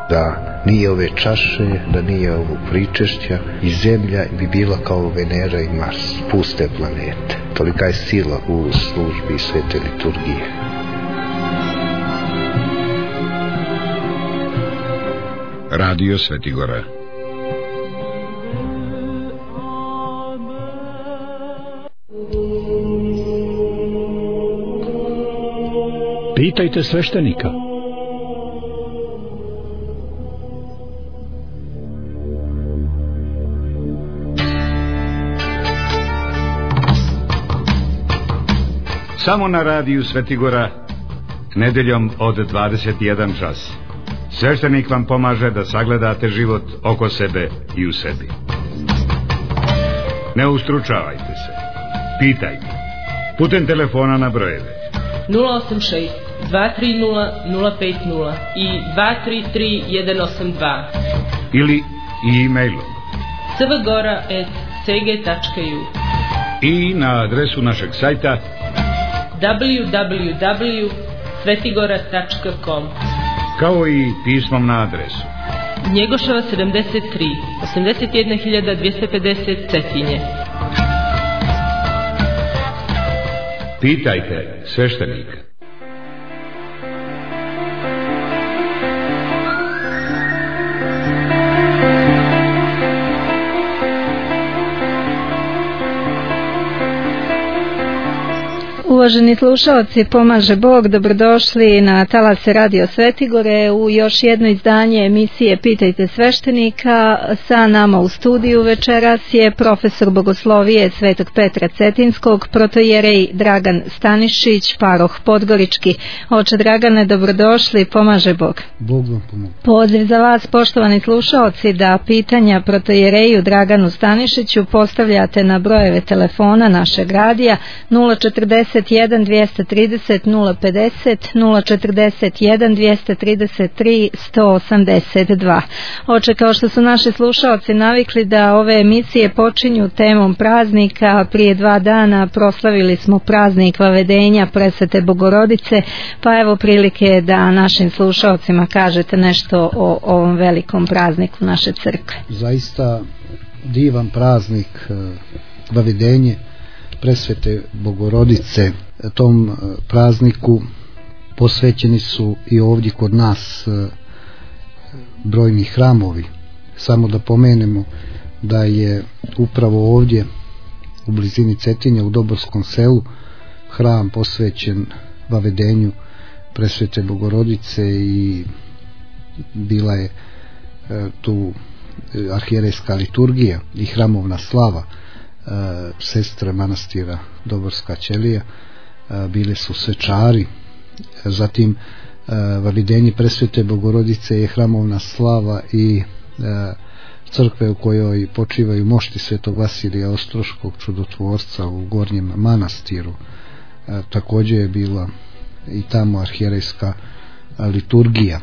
Da nije ove čaše, da nije ovog pričešća, i zemlja bi bila kao Venera i Mars, puste planete. Tolika je sila u službi svete liturgije. Radio Svetigora. Pitajte sveštenika. Samo na radiju Svetigora, nedeljom od 21 čas. Sveštenik vam pomaže da sagledate život oko sebe i u sebi. Ne ustručavajte se. Pitajte. Putem telefona na brojeve 086 230 050 i 233 182 ili e-mailom svgora@cg.ju i na adresu našeg sajta www.svetigora.com, kao i pismom na adresu Njegoševa 73 81.250 Cetinje. Pitajte sveštenika. Uvaženi slušalci, pomaže Bog, dobrodošli na talase Radio Svetigore u još jedno izdanje emisije Pitajte sveštenika. Sa nama u studiju večeras je profesor bogoslovije Svetog Petra Cetinskog, protojerej Dragan Stanišić, paroh Podgorički. Oče Dragane, dobrodošli, pomaže Bog. Bog vam pomogu. Poziv za vas, poštovani slušalci, da pitanja protojereju Draganu Stanišiću postavljate na brojeve telefona našeg radija 041 230 050, 041 233 182. Oče, kao što su naši slušalci navikli da ove emisije počinju temom praznika, prije 2 dana proslavili smo praznik Vavedenja Presvete Bogorodice, pa evo prilike da našim slušalcima kažete nešto o ovom velikom prazniku naše crkve. Zaista divan praznik Vavedenje Presvete Bogorodice. Tom prazniku posvećeni su i ovdje kod nas brojni hramovi. Samo da pomenemo da je upravo ovdje u blizini Cetinja u Doborskom selu hram posvećen Vavedenju Presvete Bogorodice i bila je tu arhijerejska liturgija i hramovna slava. Sestre manastira Doborska ćelija bile su svečari. Zatim Vavedenje Presvete Bogorodice je hramovna slava i crkve u kojoj počivaju mošti Svetog Vasilija Ostroškog čudotvorca u Gornjem manastiru. Također je bila i tamo arhijerejska liturgija.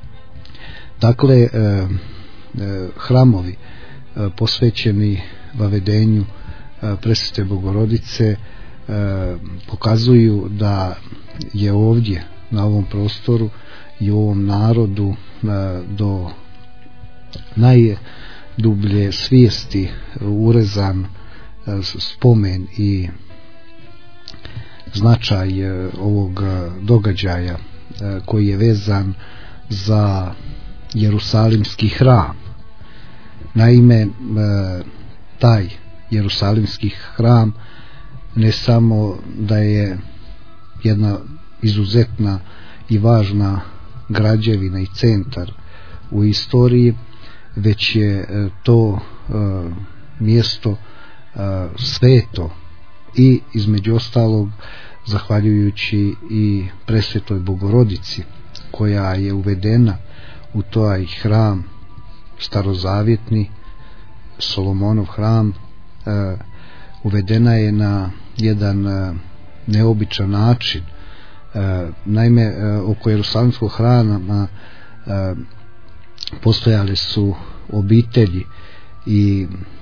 Dakle, hramovi posvećeni Vavedenju Presvete Bogorodice pokazuju da je ovdje na ovom prostoru i u ovom narodu do najdublje svijesti urezan spomen i značaj ovog događaja koji je vezan za Jerusalimski hram. Naime, taj Jerusalimski hram ne samo da je jedna izuzetna i važna građevina i centar u istoriji, već je to mjesto sveto i između ostalog zahvaljujući i Presvetoj Bogorodici koja je uvedena u taj hram starozavjetni Solomonov hram. Uvedena je na jedan neobičan način. Naime, oko Jerusalimskog hrama postojale su obitelji i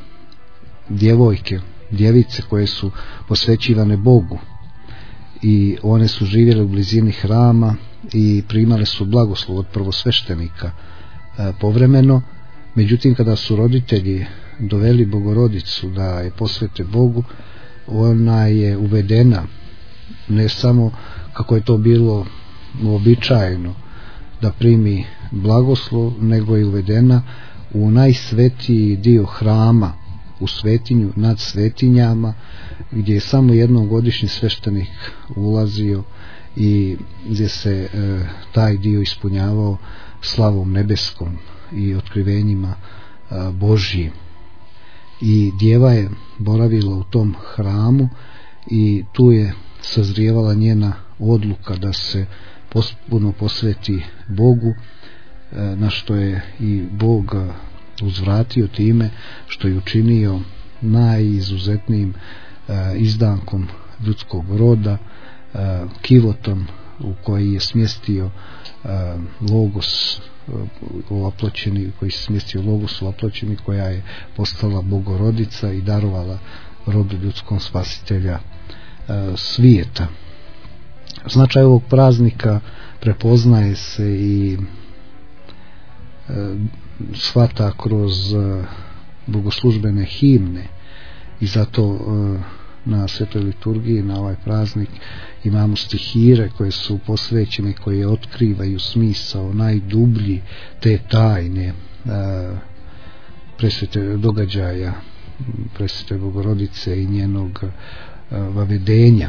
djevice koje su posvećivane Bogu i one su živjele u blizini hrama i primale su blagoslov od prvosveštenika povremeno. Međutim, kada su roditelji doveli Bogorodicu da je posvete Bogu, ona je uvedena ne samo kako je to bilo uobičajeno da primi blagoslov, nego je uvedena u najsvetiji dio hrama, u svetinju nad svetinjama, gdje je samo jednom godišnji sveštenik ulazio i gdje se taj dio ispunjavao slavom nebeskom i otkrivenjima Božjim. I djeva je boravila u tom hramu i tu je sazrijevala njena odluka da se potpuno posveti Bogu, na što je i Bog uzvratio time što je učinio najizuzetnijim izdankom ljudskog roda, kivotom u koji je smjestio Logos ovaploćeni, koji se smjestio Logos ovaploćeni, koja je postala Bogorodica i darovala rodu ljudskom spasitelja svijeta. Značaj ovog praznika prepoznaje se i shvata kroz bogoslužbene himne i zato na svetoj liturgiji na ovaj praznik imamo stihire koje su posvećene, koje otkrivaju smisao najdublji te tajne presvete događaja presvete Bogorodice i njenog vavedenja.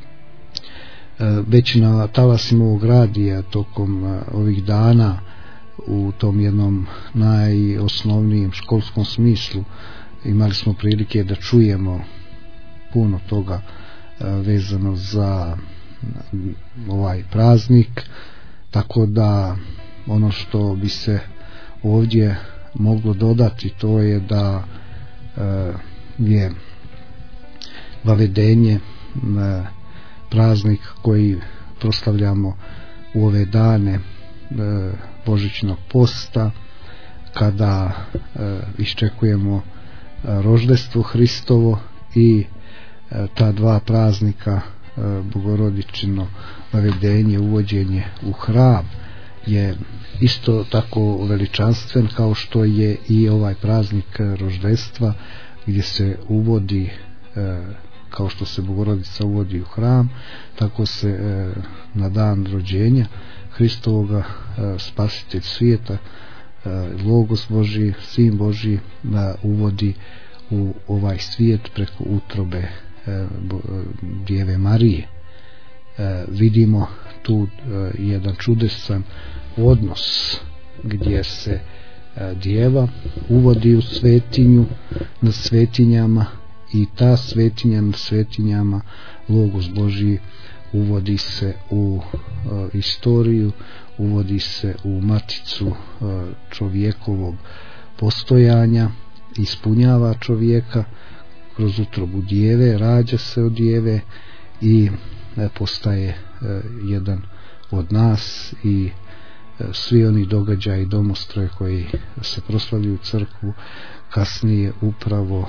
Već na talasima ovog radija tokom ovih dana u tom jednom najosnovnijem školskom smislu imali smo prilike da čujemo puno toga vezano za ovaj praznik, tako da ono što bi se ovdje moglo dodati to je da je vavedenje praznik koji proslavljamo u ove dane Božićnog posta, kada iščekujemo roždestvo Hristovo, i ta dva praznika, Bogorodičino vavedenje, uvođenje u hram, je isto tako veličanstven kao što je i ovaj praznik roždestva, gdje se uvodi, kao što se Bogorodica uvodi u hram, tako se na dan rođenja Hristovoga spasitelj svijeta, Logos Božji, Sin Božji, uvodi u ovaj svijet preko utrobe Djeve Marije. Vidimo tu jedan čudesan odnos gdje se djeva uvodi u svetinju nad svetinjama, i ta svetinja nad svetinjama, Logos Božji, uvodi se u istoriju, uvodi se u maticu čovjekovog postojanja, ispunjava čovjeka kroz utrobu djeve, rađa se od djeve i postaje jedan od nas. I svi oni događaji, domostroje koji se proslavljaju u crkvu kasnije upravo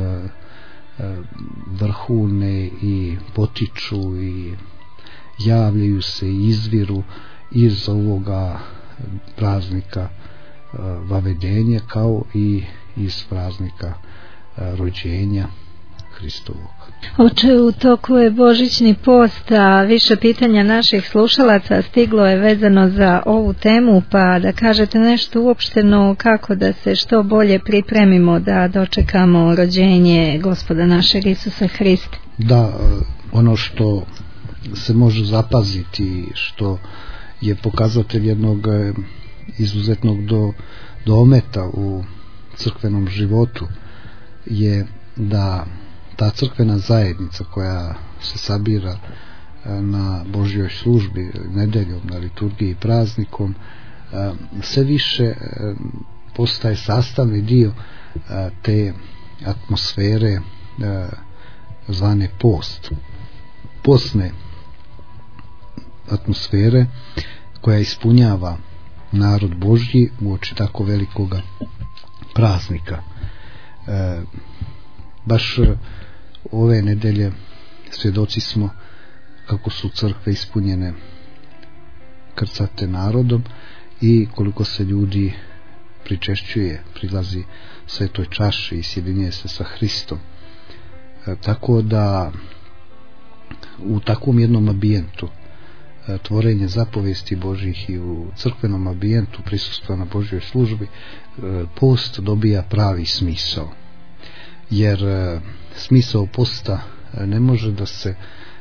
vrhune i potiču i javljaju se i izviru iz ovoga praznika vavedenja, kao i iz praznika rođenja Hristovog. Oče, u toku je Božićni post, a više pitanja naših slušalaca stiglo je vezano za ovu temu, pa da kažete nešto uopšteno kako da se što bolje pripremimo da dočekamo rođenje Gospoda našeg Isusa Hrista. Da, ono što se može zapaziti, što je pokazatelj jednog izuzetnog dometa u crkvenom životu, je da ta crkvena zajednica koja se sabira na Božjoj službi nedeljom, na liturgiji, praznikom, sve više postaje sastavni dio te atmosfere zvane post, postne atmosfere, koja ispunjava narod Božji uoči tako velikoga praznika. Baš ove nedelje svjedoci smo kako su crkve ispunjene krcate narodom i koliko se ljudi pričešćuje, prilazi svetoj čaši i sjedinjuje se sa Hristom. Tako da u takvom jednom ambijentu tvorenje zapovesti Božjih i u crkvenom ambijentu prisustva na Božjoj službi, post dobija pravi smisao. Jer smisao posta ne može da se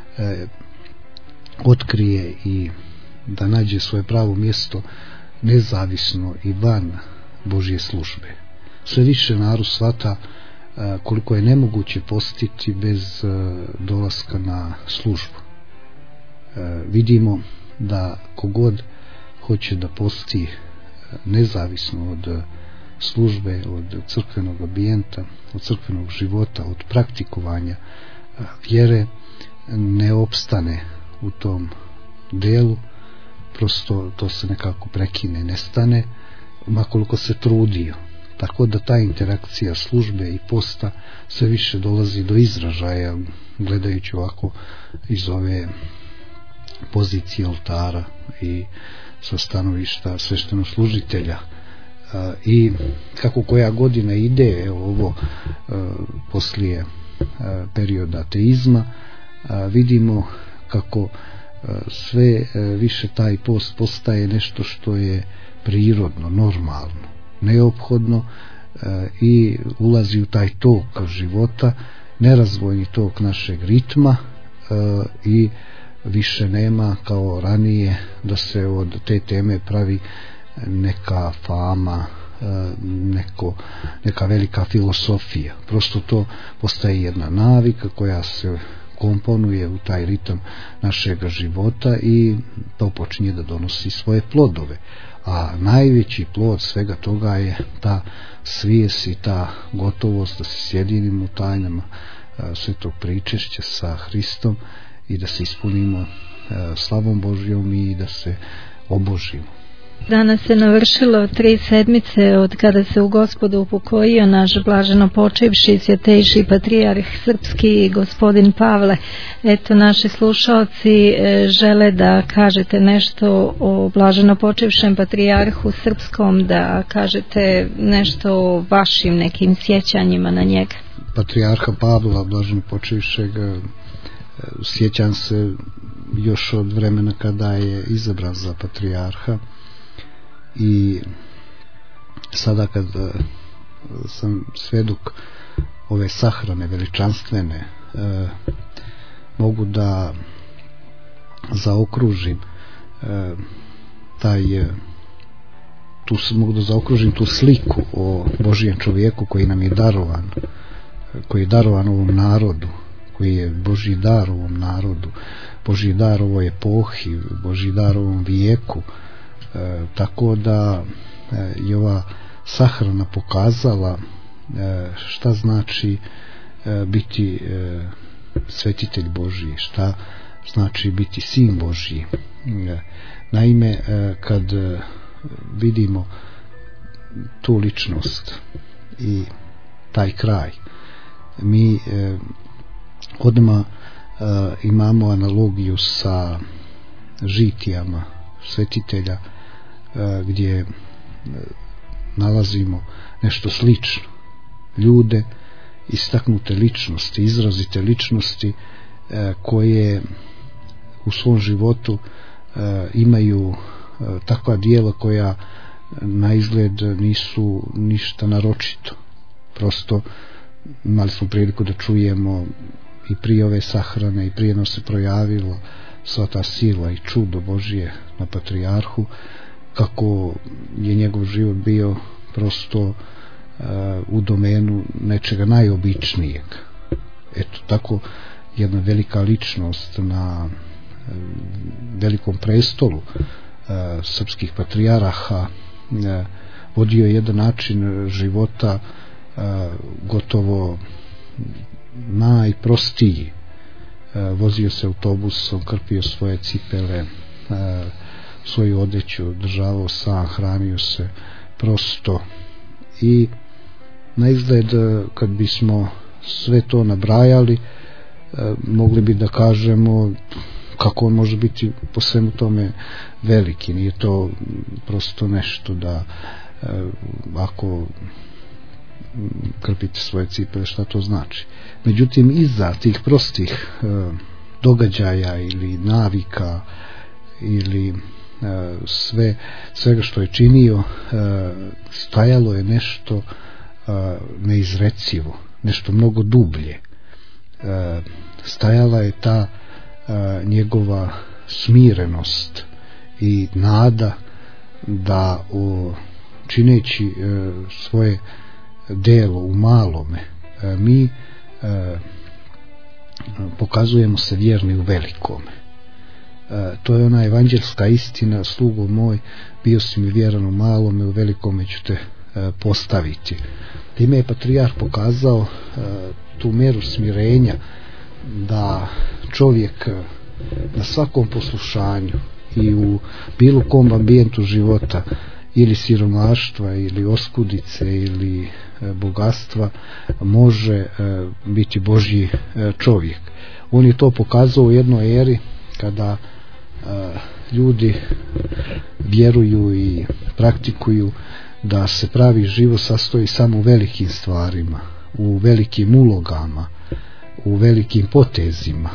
otkrije i da nađe svoje pravo mjesto nezavisno i van Božje službe. Sve više narod shvata koliko je nemoguće postiti bez dolaska na službu. Vidimo da kogod hoće da posti nezavisno od službe, od crkvenog ambijenta, od crkvenog života, od praktikovanja vjere, ne opstane u tom delu, prosto to se nekako prekine, nestane, makoliko se trudio. Tako da ta interakcija službe i posta sve više dolazi do izražaja, gledajući ovako iz ove pozicije oltara i sa stanovišta sveštenoslужitelja. I kako koja godina ide, evo ovo poslije perioda ateizma, vidimo kako sve više taj post postaje nešto što je prirodno, normalno, neophodno i ulazi u taj tok života, nerazvojni tok našeg ritma i više nema kao ranije da se od te teme pravi neka fama, neka velika filosofija. Prosto to postaje jedna navika koja se komponuje u taj ritam našeg života i to počinje da donosi svoje plodove. A najveći plod svega toga je ta svijest i ta gotovost da se sjedinimo u tajnama svetog pričešća sa Hristom i da se ispunimo slavom Božjom i da se obožimo. Danas se navršilo 3 sedmice od kada se u Gospodu upokojio naš blaženo počivši svjetejši patrijarh srpski gospodin Pavle. Eto, naši slušalci žele da kažete nešto o blaženo počivšem patrijarhu srpskom, da kažete nešto o vašim nekim sjećanjima na njega. Patrijarha Pavla blaženo počivšeg sjećam se još od vremena kada je izabran za patrijarha. I sada kad sam svedok ove sahrane veličanstvene, mogu da zaokružim mogu da zaokružim tu sliku o Božijem čovjeku koji nam je darovan, koji je darovan ovom narodu, koji je Božji dar ovom narodu, Božji dar ovoj epohi, Božji dar ovom vijeku. Tako da je ova sahrana pokazala šta znači biti svetitelj Božji, šta znači biti sin Božji. Naime, kad vidimo tu ličnost i taj kraj, mi odmah imamo analogiju sa žitijama svetitelja, gdje nalazimo nešto slično, ljude, istaknute ličnosti, izrazite ličnosti koje u svom životu imaju takva djela koja na izgled nisu ništa naročito. Prosto imali smo priliku da čujemo i prije ove sahrane i prije se projavilo sva ta sila i čudo Božje na patrijarhu, kako je njegov život bio prosto u domenu nečega najobičnijeg. Eto, tako jedna velika ličnost na velikom prestolu srpskih patrijaraha vodio jedan način života gotovo najprostiji. Vozio se autobusom, krpio svoje cipele, svoju odeću održavao sam, hranio se prosto. I na izgled kad bismo sve to nabrajali, mogli bi da kažemo kako on može biti po svemu tome veliki. Nije to prosto nešto da ako krpite svoje cipele, šta to znači. Međutim, iza tih prostih događaja ili navika ili svega što je činio, stajalo je nešto neizrecivo, nešto mnogo dublje. Stajala je ta njegova smirenost i nada da čineći svoje delo u malome, mi pokazujemo se vjerni u velikome. To je ona evanđelska istina: slugo moj, bio si mi vjeran u malome, u velikome ću te postaviti. Time je patrijarh pokazao tu mjeru smirenja, da čovjek na svakom poslušanju i u bilo kom ambijentu života, ili siromaštva, ili oskudice, ili bogatstva, može biti Božji čovjek. On je to pokazao u jednoj eri kada ljudi vjeruju i praktikuju da se pravi život sastoji samo u velikim stvarima, u velikim ulogama, u velikim potezima,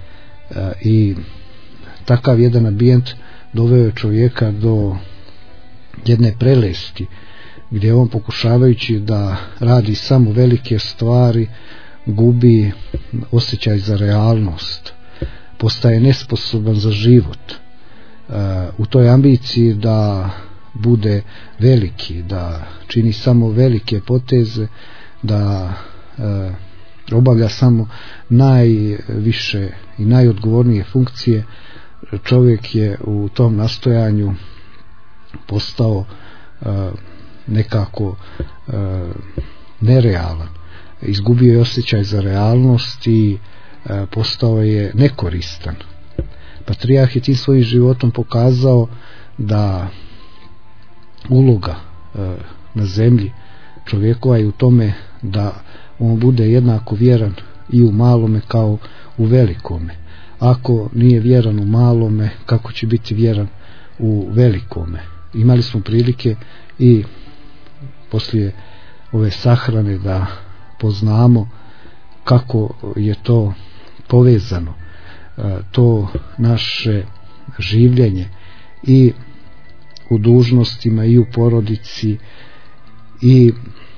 i takav jedan ambijent doveo je čovjeka do jedne prelesti, gdje on, pokušavajući da radi samo velike stvari, gubi osjećaj za realnost, postaje nesposoban za život. U toj ambiciji da bude veliki, da čini samo velike poteze, da obavlja samo najviše i najodgovornije funkcije, čovjek je u tom nastojanju postao nekako nerealan. Izgubio je osjećaj za realnost i postao je nekoristan. Patrijarh je tim svojim životom pokazao da uloga na zemlji čovjekova je u tome da on bude jednako vjeran i u malome kao u velikome. Ako nije vjeran u malome, kako će biti vjeran u velikome? Imali smo prilike i poslije ove sahrane da poznamo kako je to povezano, to naše življenje i u dužnostima, i u porodici, i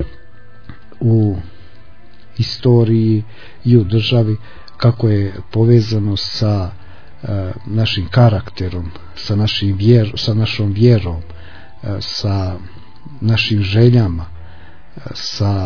u istoriji, i u državi, kako je povezano sa našim karakterom, sa našom vjerom, sa našim željama, sa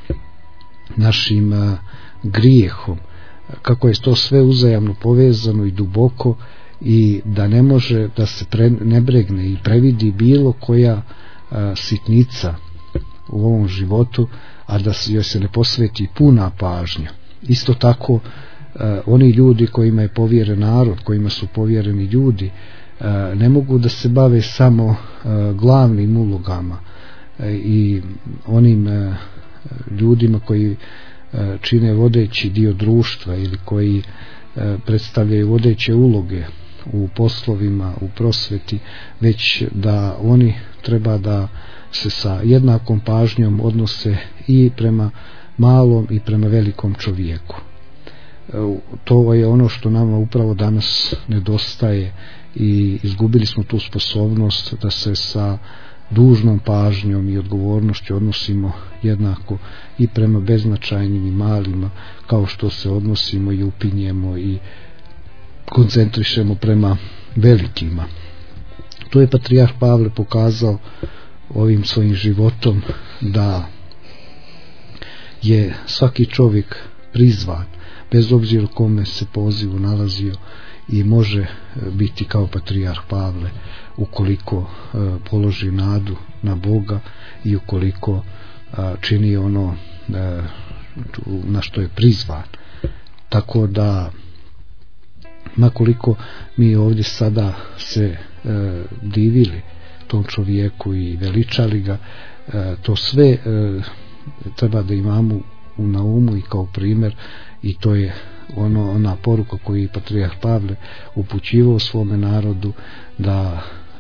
našim grijehom, kako je to sve uzajamno povezano i duboko, i da ne može da se prenebregne i previdi bilo koja sitnica u ovom životu, a da joj se ne posveti puna pažnja. Isto tako oni ljudi kojima je povjeren narod, kojima su povjereni ljudi, ne mogu da se bave samo glavnim ulogama i onim ljudima koji čine vodeći dio društva ili koji predstavljaju vodeće uloge u poslovima, u prosveti, već da oni treba da se sa jednakom pažnjom odnose i prema malom i prema velikom čovjeku. To je ono što nama upravo danas nedostaje i izgubili smo tu sposobnost da se sa dužnom pažnjom i odgovornošću odnosimo jednako i prema beznačajnim i malima, kao što se odnosimo i upinjemo i koncentrišemo prema velikima. To je patrijarh Pavle pokazao ovim svojim životom, da je svaki čovjek prizvan, bez obzira kome se pozivu nalazio, i može biti kao patrijarh Pavle ukoliko položi nadu na Boga i ukoliko čini ono na što je prizvan. Tako da, makoliko mi ovdje sada se divili tom čovjeku i veličali ga, to sve treba da imamo na umu i kao primjer, i to je ona poruka koju je patrijarh Pavle upućivao svome narodu, da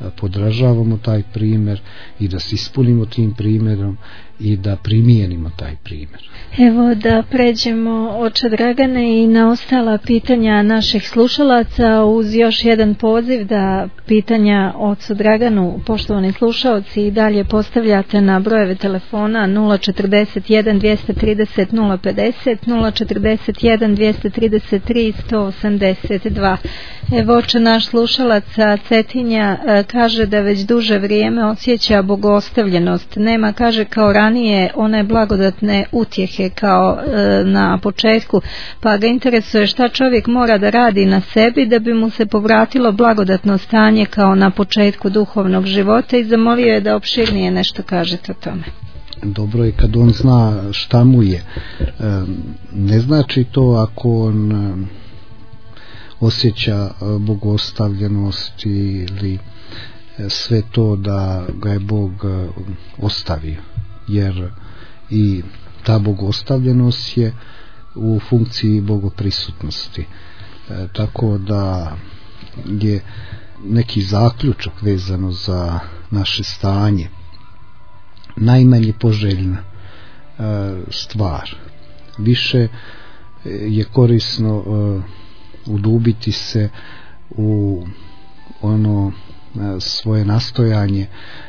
podražavamo taj primjer i da se ispunimo tim primjerom i da primijenimo taj primjer. Evo da pređemo, oče Dragane, i na ostala pitanja naših slušalaca uz još jedan poziv da pitanja ocu Draganu, poštovani slušaoci, i dalje postavljate na brojeve telefona 041 230 050, 041 233 182. Evo, oče, naš slušalac Cetinja kaže da već duže vrijeme osjeća bogostavljenost. Nema, kaže, kao ranije one blagodatne utjehe kao na početku, pa ga interesuje šta čovjek mora da radi na sebi da bi mu se povratilo blagodatno stanje kao na početku duhovnog života, i zamolio je da opširnije nešto kažete o tome. Dobro je kad on zna šta mu je. Ne znači to ako on osjeća bogostavljenost ili sve to da ga je Bog ostavio, jer i ta bogostavljenost je u funkciji bogoprisutnosti, tako da je neki zaključak vezano za naše stanje najmanje poželjna stvar. Više je korisno udubiti se u ono svoje nastojanje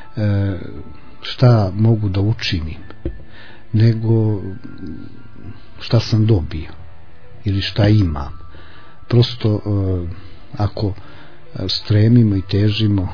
šta mogu da učinim, nego šta sam dobio ili šta imam. Prosto ako stremimo i težimo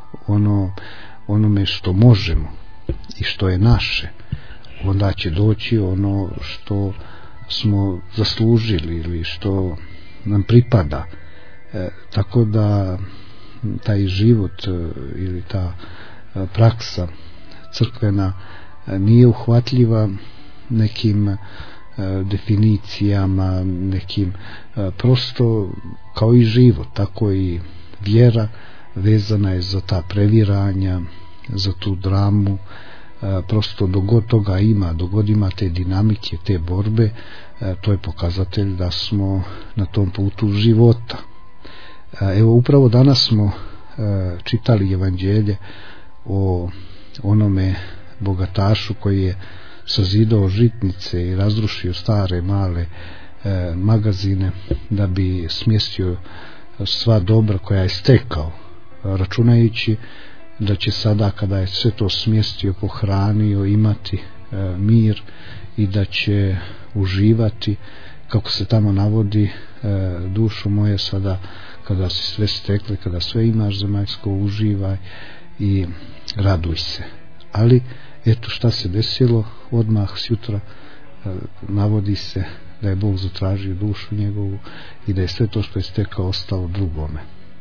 onome što možemo i što je naše, onda će doći ono što smo zaslužili ili što nam pripada. Tako da taj život ili ta praksa crkvena nije uhvatljiva nekim definicijama, nekim, prosto kao i život, tako i vjera vezana je za ta previranja, za tu dramu. Prosto dogod toga ima, dogod ima te dinamike, te borbe, to je pokazatelj da smo na tom putu života. Evo, upravo danas smo čitali evanđelje o onome bogatašu koji je sazidao žitnice i razrušio stare male magazine da bi smjestio sva dobra koja je stekao, računajući da će sada, kada je sve to smjestio, pohranio, imati mir i da će uživati, kako se tamo navodi, dušo moje, sada kada si sve stekli, kada sve imaš zemaljsko, uživaj i raduj se. Ali eto šta se desilo, odmah sjutra navodi se da je Bog zatražio dušu njegovu i da je sve to što je stekao ostalo drugome.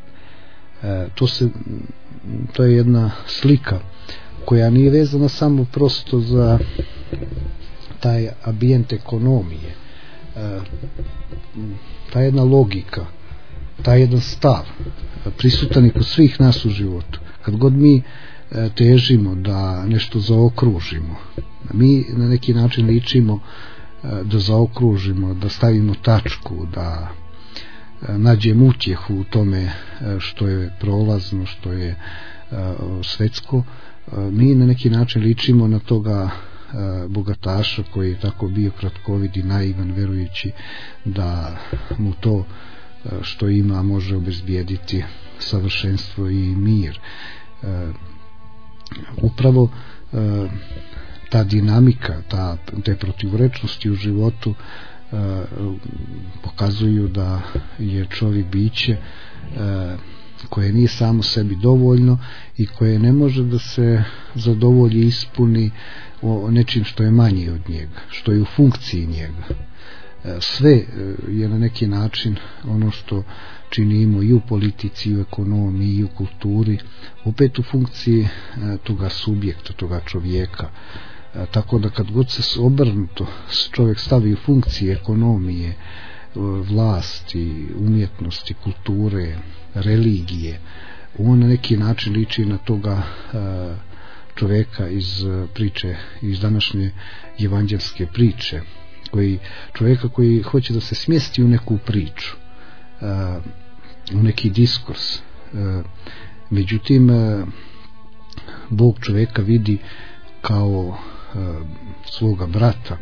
To je jedna slika koja nije vezana samo prosto za taj ambijent ekonomije, ta jedna logika, taj jedan stav prisutan je kod svih nas u životu. Kad god mi težimo da nešto zaokružimo, mi na neki način ličimo da zaokružimo, da stavimo tačku, da nađemo utjehu u tome što je prolazno, što je svetsko. Mi na neki način ličimo na toga bogataša koji je tako bio kratkovid i naivan, verujući da mu to što ima može obezbijediti savršenstvo i mir. Upravo ta dinamika, te protivrečnosti u životu pokazuju da je čovjek biće koje nije samo sebi dovoljno i koje ne može da se zadovolji i ispuni o nečim što je manje od njega, što je u funkciji njega. Sve je na neki način ono što činimo i u politici, i u ekonomiji, i u kulturi, opet u funkciji toga subjekta, toga čovjeka. Tako da kad god se obrnuto čovjek stavi u funkciji ekonomije, vlasti, umjetnosti, kulture, religije, on na neki način liči na toga čovjeka iz priče, iz današnje evanđelske priče, čovjeka koji hoće da se smjesti u neku priču, u neki diskurs, Međutim, Bog čovjeka vidi kao svoga brata.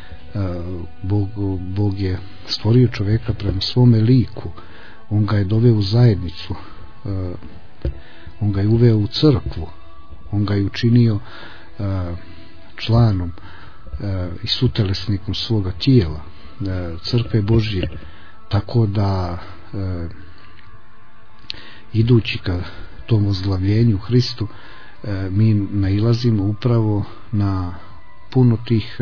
Bog je stvorio čovjeka prema svome liku, on ga je doveo u zajednicu, on ga je uveo u crkvu, on ga je učinio članom i sutelesnikom svoga tijela, crkve Božje, tako da idući ka tom ozglavljenju Hristu mi nailazimo upravo na puno tih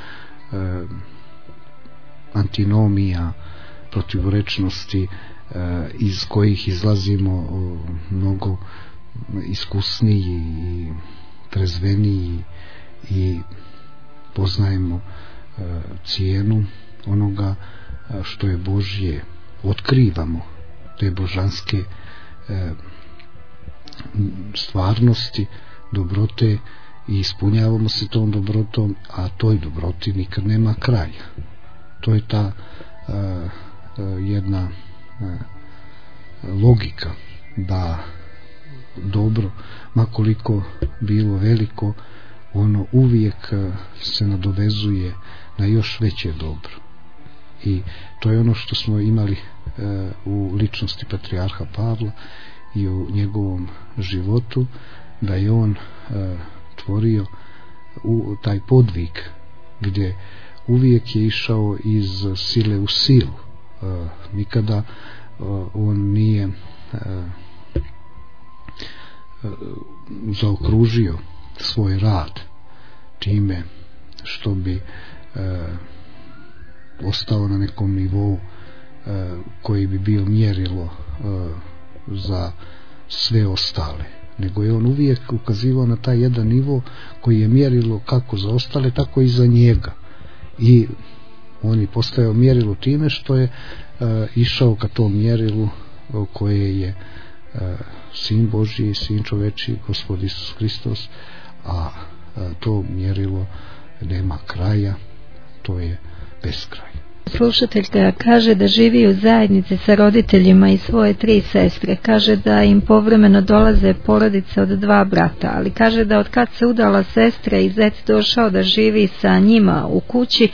antinomija, protivrečnosti, iz kojih izlazimo mnogo iskusniji i trezveniji i poznajemo cijenu onoga što je Božje, otkrivamo te božanske stvarnosti, dobrote i ispunjavamo se tom dobrotom, a toj dobroti nikad nema kraja. To je ta jedna logika da dobro, makoliko bilo veliko, ono uvijek se nadovezuje na još veće dobro. I to je ono što smo imali u ličnosti patrijarha Pavla i u njegovom životu, da je on tvorio taj podvig gdje uvijek je išao iz sile u silu. Nikada on nije zaokružio svoj rad time što bi ostao na nekom nivou koji bi bio mjerilo za sve ostale, nego je on uvijek ukazivao na taj jedan nivo koji je mjerilo kako za ostale, tako i za njega. I on je postajao mjerilo time što je išao ka tom mjerilu koje je Sin Božji, Sin čovečiji, Gospod Isus Hristos, a to mjerilo nema kraja, to je beskraj. Slušateljka kaže da živi u zajednici sa roditeljima i svoje 3 sestre. Kaže da im povremeno dolaze porodice od 2 brata, ali kaže da od kad se udala sestra i zet došao da živi sa njima u kući,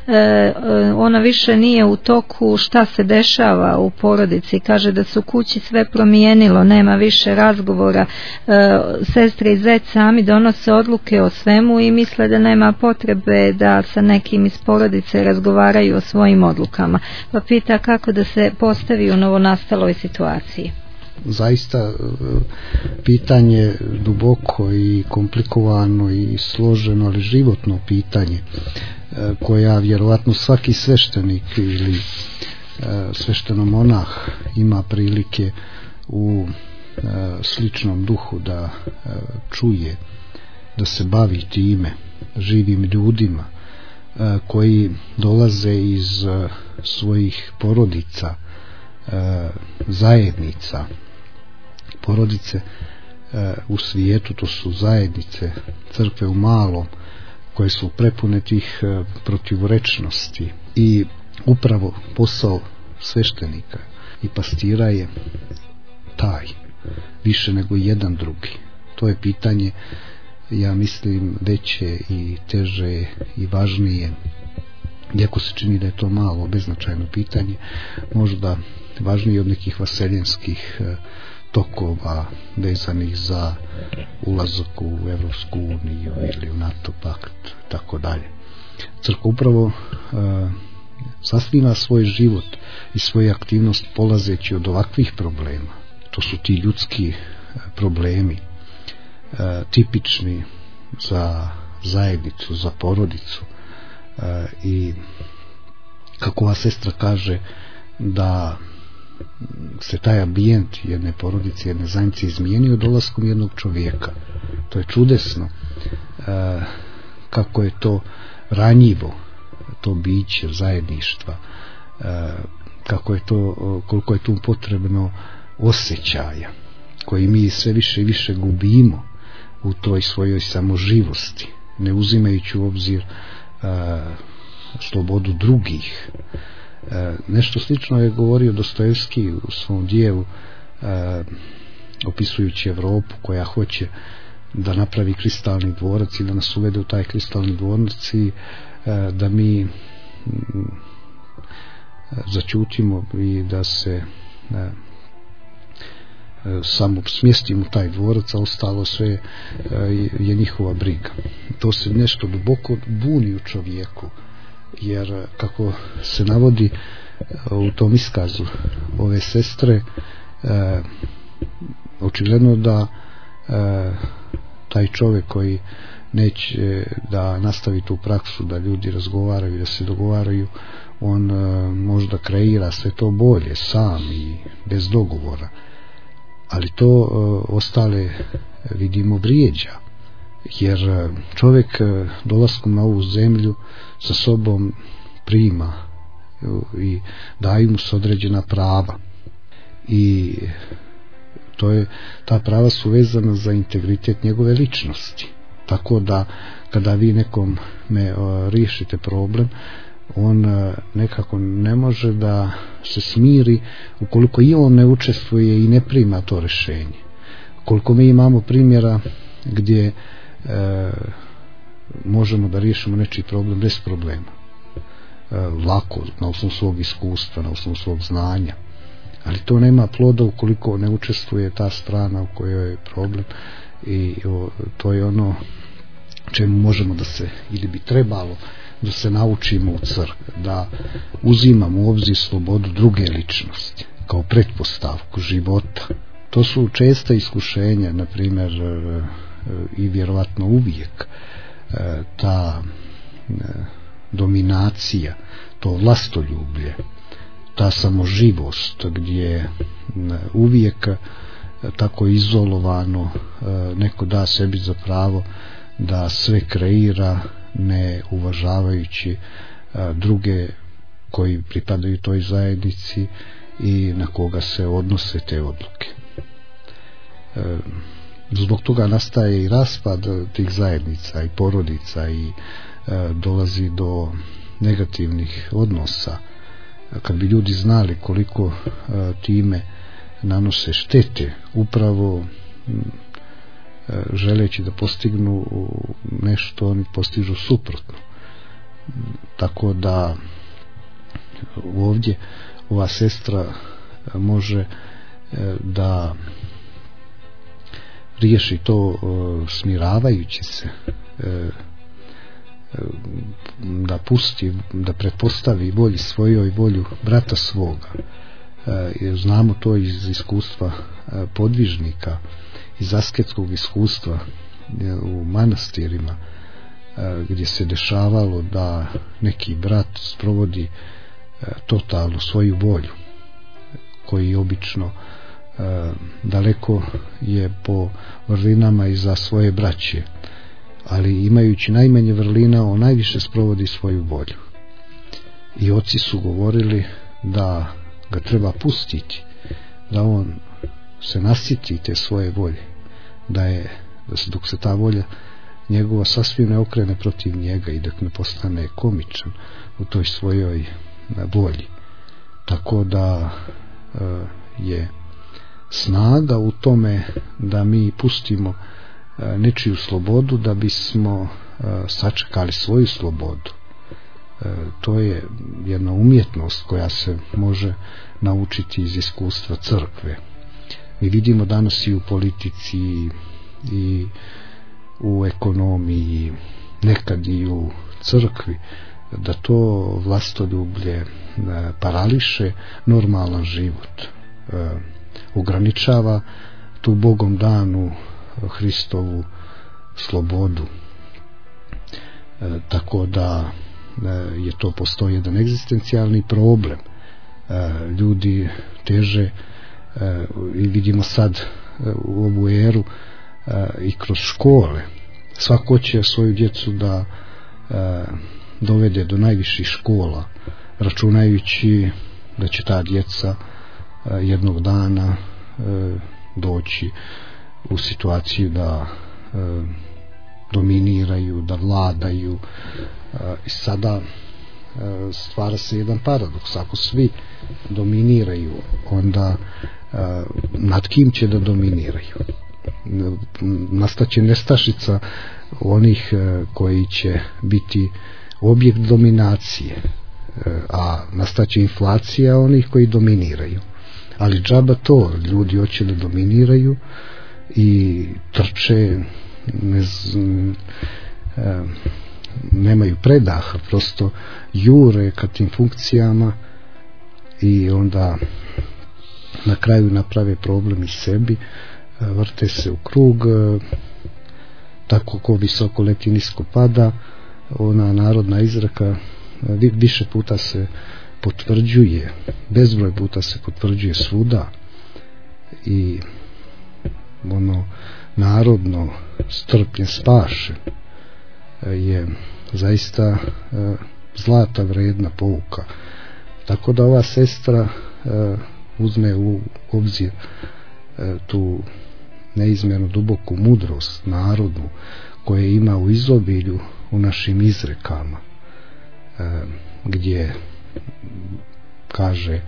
ona više nije u toku šta se dešava u porodici. Kaže da su kući sve promijenilo, nema više razgovora, sestre i zet sami donose odluke o svemu i misle da nema potrebe da sa nekim iz porodice razgovaraju o svojim odlukama, pa pita kako da se postavi u novonastaloj situaciji. Zaista pitanje duboko i komplikovano i složeno, ali životno pitanje koja vjerovatno svaki sveštenik ili sveštenomonah ima prilike u sličnom duhu da čuje, da se bavi time, živim ljudima koji dolaze iz svojih porodica, zajednica. Porodice u svijetu, to su zajednice, crkve u malom, koje su prepune tih protivrečnosti, i upravo posao sveštenika i pastira je taj, više nego jedan drugi. To je pitanje, ja mislim, veće i teže i važnije, iako se čini da je to malo beznačajno pitanje, možda važnije od nekih vaseljenskih tokova vezanih za ulazak u Evropsku uniju ili u NATO pakt, tako dalje. Crkva upravo sasniva svoj život i svoju aktivnost polazeći od ovakvih problema. To su ti ljudski problemi, tipični za zajednicu, za porodicu, i kako ova sestra kaže da se taj ambijent jedne porodice, jedne zajednice izmijenio dolaskom jednog čovjeka. To je čudesno, kako je to ranjivo, to biće zajedništva, kako je to, koliko je tu potrebno osjećaja koji mi sve više i više gubimo u toj svojoj samoživosti, ne uzimajući u obzir slobodu drugih. Nešto slično je govorio Dostojevski u svom dijelu opisujući Evropu koja hoće da napravi kristalni dvorac i da nas uvede u taj kristalni dvorac i da mi začutimo i da se samo smjestimo u taj dvorac, a ostalo sve je njihova briga. To se nešto duboko buni u čovjeku, jer kako se navodi u tom iskazu ove sestre, očigledno da taj čovjek koji neće da nastavi tu praksu da ljudi razgovaraju, da se dogovaraju, on možda kreira sve to bolje sam i bez dogovora, ali to ostale vidimo vrijeđa, jer čovjek dolaskom na ovu zemlju sa sobom prima i daju mu se određena prava i ta prava su vezana za integritet njegove ličnosti, tako da kada vi nekom riješite problem, on nekako ne može da se smiri ukoliko i on ne učestvuje i ne prima to rješenje. Koliko mi imamo primjera gdje možemo da riješimo nečiji problem bez problema, lako, na osnovu svog iskustva, na osnovu svog znanja, ali to nema ploda ukoliko ne učestvuje ta strana u kojoj je problem, i to je ono čemu možemo da se, ili bi trebalo da se naučimo u crkvi, da uzimamo u obzir slobodu druge ličnosti kao pretpostavku života. To su česta iskušenja, na primjer, i vjerovatno uvijek ta dominacija, to vlastoljublje, ta samoživost gdje uvijek tako izolovano neko da sebi za pravo da sve kreira, ne uvažavajući druge koji pripadaju toj zajednici i na koga se odnose te odluke. Zbog toga nastaje i raspad tih zajednica i porodica i dolazi do negativnih odnosa. Kad bi ljudi znali koliko time nanose štete, upravo želeći da postignu nešto, oni postižu suprotno. Tako da ovdje ova sestra može da riješi to smiravajući se, da pusti, da pretpostavi volji svojoj volju brata svoga. Znamo to iz iskustva podvižnika, iz asketskog iskustva u manastirima, gdje se dešavalo da neki brat sprovodi totalno svoju volju, koji obično daleko je po vrlinama i za svoje braće, ali imajući najmanje vrlina, on najviše sprovodi svoju volju. I oci su govorili da ga treba pustiti, da on se nasiti te svoje volje, da se dok se ta volja njegova sasvim ne okrene protiv njega i dok ne postane komičan u toj svojoj volji. Tako da je snaga u tome da mi pustimo nečiju slobodu da bismo sačekali svoju slobodu. To je jedna umjetnost koja se može naučiti iz iskustva crkve. Mi vidimo danas i u politici i u ekonomiji, nekad i u crkvi, da to vlastoljublje parališe normalan život, ograničava tu Bogom danu Hristovu slobodu. Tako da je to postoji jedan egzistencijalni problem. Ljudi teže, i vidimo sad u ovu eru i kroz škole, svako će svoju djecu da dovede do najviših škola, računajući da će ta djeca jednog dana doći u situaciju da dominiraju, da vladaju, i sada stvara se jedan paradoks. Ako svi dominiraju, onda nad kim će da dominiraju. Nastaće nestašica onih koji će biti objekt dominacije, a nastaće inflacija onih koji dominiraju. Ali džaba to, ljudi hoće da dominiraju i trče, nemaju predaha, prosto jure ka tim funkcijama i onda na kraju naprave problem i sebi, vrte se u krug, tako ko visoko leti nisko pada. Ona narodna izreka više puta se potvrđuje, bezbroj puta se potvrđuje svuda, i ono narodno strpljen spaše je zaista zlata vredna pouka. Tako da ova sestra uzme u obzir tu neizmjerno duboku mudrost narodnu koje ima u izobilju u našim izrekama, gdje kaže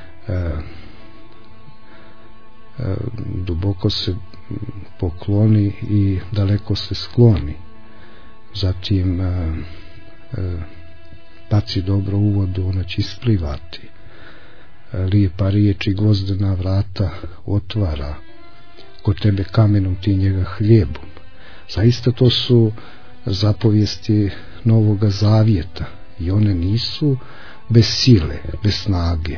duboko se pokloni i daleko se skloni. Zatim baci dobro u vodu, ona će isplivati. Lijepa riječ i gvozdena vrata otvara, kod tebe kamenom, ti njega hljebom. Zaista to su zapovijesti Novoga Zavjeta i one nisu bez sile, bez snage.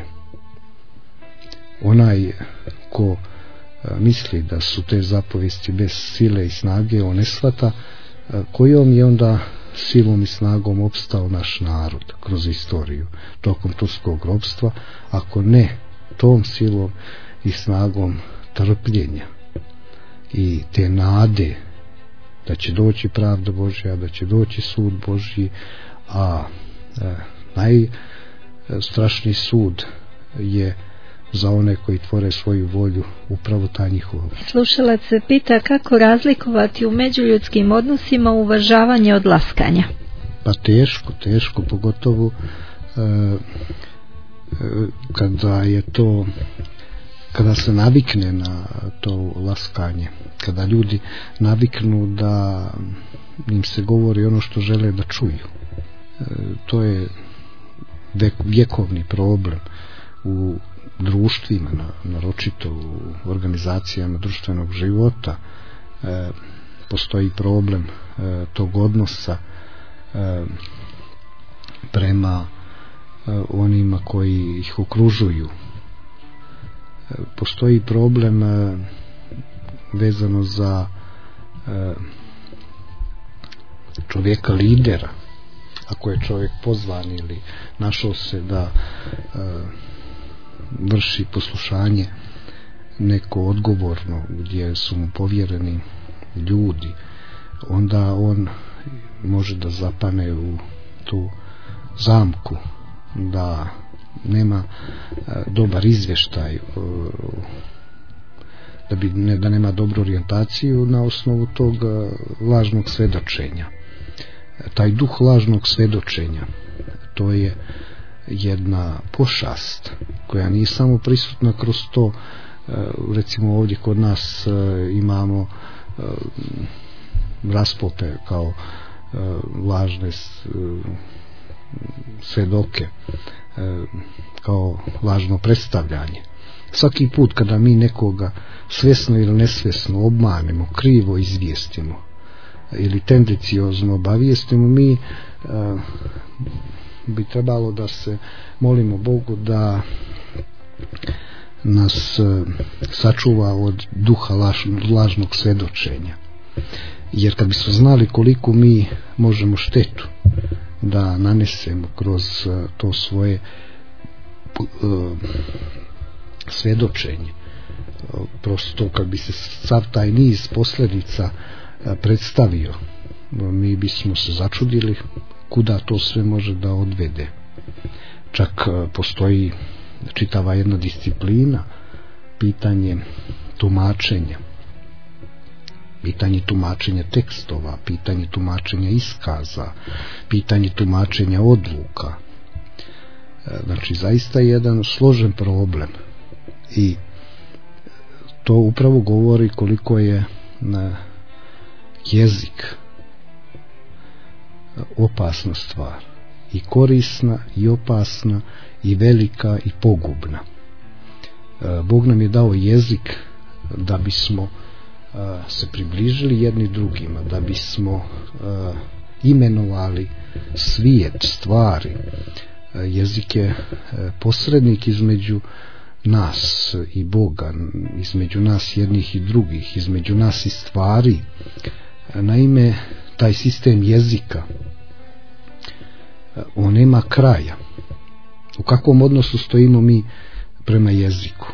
Onaj ko misli da su te zapovijesti bez sile i snage, on ne shvata kojom je onda silom i snagom opstao naš narod kroz istoriju tokom turskog ropstva, ako ne tom silom i snagom trpljenja i te nade da će doći pravda Božja, da će doći sud Božji, a najstrašniji sud je za one koji tvore svoju volju upravo ta njihova. Slušalac se pita kako razlikovati u međuljudskim odnosima uvažavanje od laskanja. Pa teško, pogotovo kada se navikne na to laskanje, kada ljudi naviknu da im se govori ono što žele da čuju. To je vjekovni problem u društvima, naročito u organizacijama društvenog života. Postoji problem tog odnosa prema onima koji ih okružuju. Postoji problem vezano za čovjeka lidera. Ako je čovjek pozvan ili našao se da vrši poslušanje neko odgovorno gdje su mu povjereni ljudi, onda on može da zapane u tu zamku, da nema dobar izvještaj, da nema dobru orijentaciju na osnovu tog lažnog svedočenja. Taj duh lažnog svedočenja, to je jedna pošast koja nije samo prisutna kroz to. Recimo ovdje kod nas imamo raspope kao lažne svedoke, kao lažno predstavljanje. Svaki put kada mi nekoga svjesno ili nesvjesno obmanemo, krivo izvijestimo ili tendenciozno obavijestimo, mi bi trebalo da se molimo Bogu da nas sačuva od duha lažnog svedočenja. Jer kad bismo znali koliko mi možemo štetu da nanesemo kroz to svoje svjedočenje, prosto kad bi se sav taj niz posljedica predstavio, mi bismo se začudili kuda to sve može da odvede. Čak postoji čitava jedna disciplina, pitanje tumačenja tekstova, pitanje tumačenja iskaza, pitanje tumačenja odluka. Znači zaista je jedan složen problem i to upravo govori koliko je jezik opasna stvar, i korisna i opasna i velika i pogubna. Bog nam je dao jezik da bismo se približili jedni drugima, da bismo imenovali svijet, stvari. Jezik je posrednik između nas i Boga, između nas jednih i drugih, između nas i stvari. Naime, taj sistem jezika, on nema kraja. U kakvom odnosu stojimo mi prema jeziku?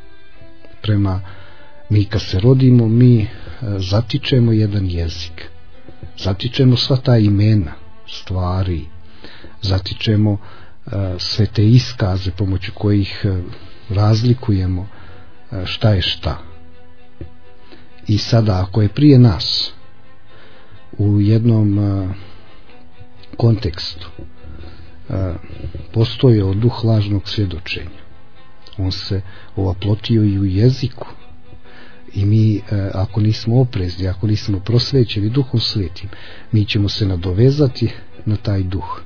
Mi kad se rodimo, mi zatičemo jedan jezik, zatičemo sva ta imena stvari, zatičemo sve te iskaze pomoću kojih razlikujemo šta je šta. I sada, ako je prije nas u jednom kontekstu postojao duh lažnog svjedočenja, on se ovaplotio i u jeziku, i mi, ako nismo oprezni, ako nismo prosvećeni Duhom Svetim, mi ćemo se nadovezati na taj duh,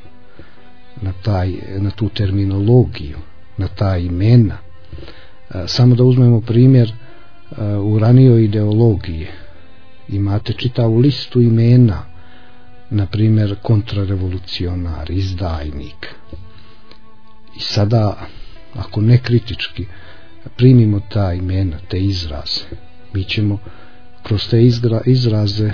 na tu terminologiju, na ta imena. Samo da uzmemo primjer, u ranijoj ideologiji imate čitavu listu imena, na primjer kontrarevolucionar, izdajnik. I sada, ako ne kritički primimo ta imena, te izraze, mi ćemo kroz te izraze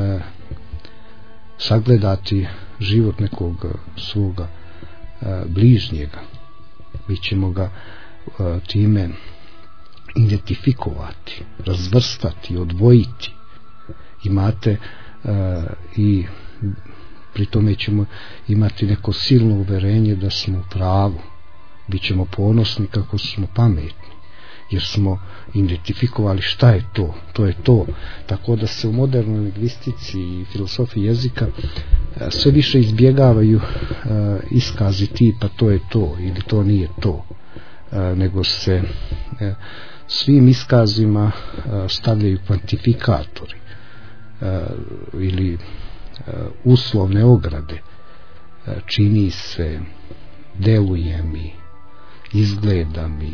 sagledati život nekog svoga bližnjega. Mi ćemo ga time identifikovati, razvrstati, odvojiti. Imate i pri tome ćemo imati neko silno uverenje da smo u pravu. Bićemo ponosni kako smo pametni, jer smo identifikovali šta je to. To je to. Tako da se u modernoj lingvistici i filosofiji jezika sve više izbjegavaju iskazi tipa to je to ili to nije to, nego se svim iskazima stavljaju kvantifikatori ili uslovne ograde. Čini se, deluje mi, izgleda mi.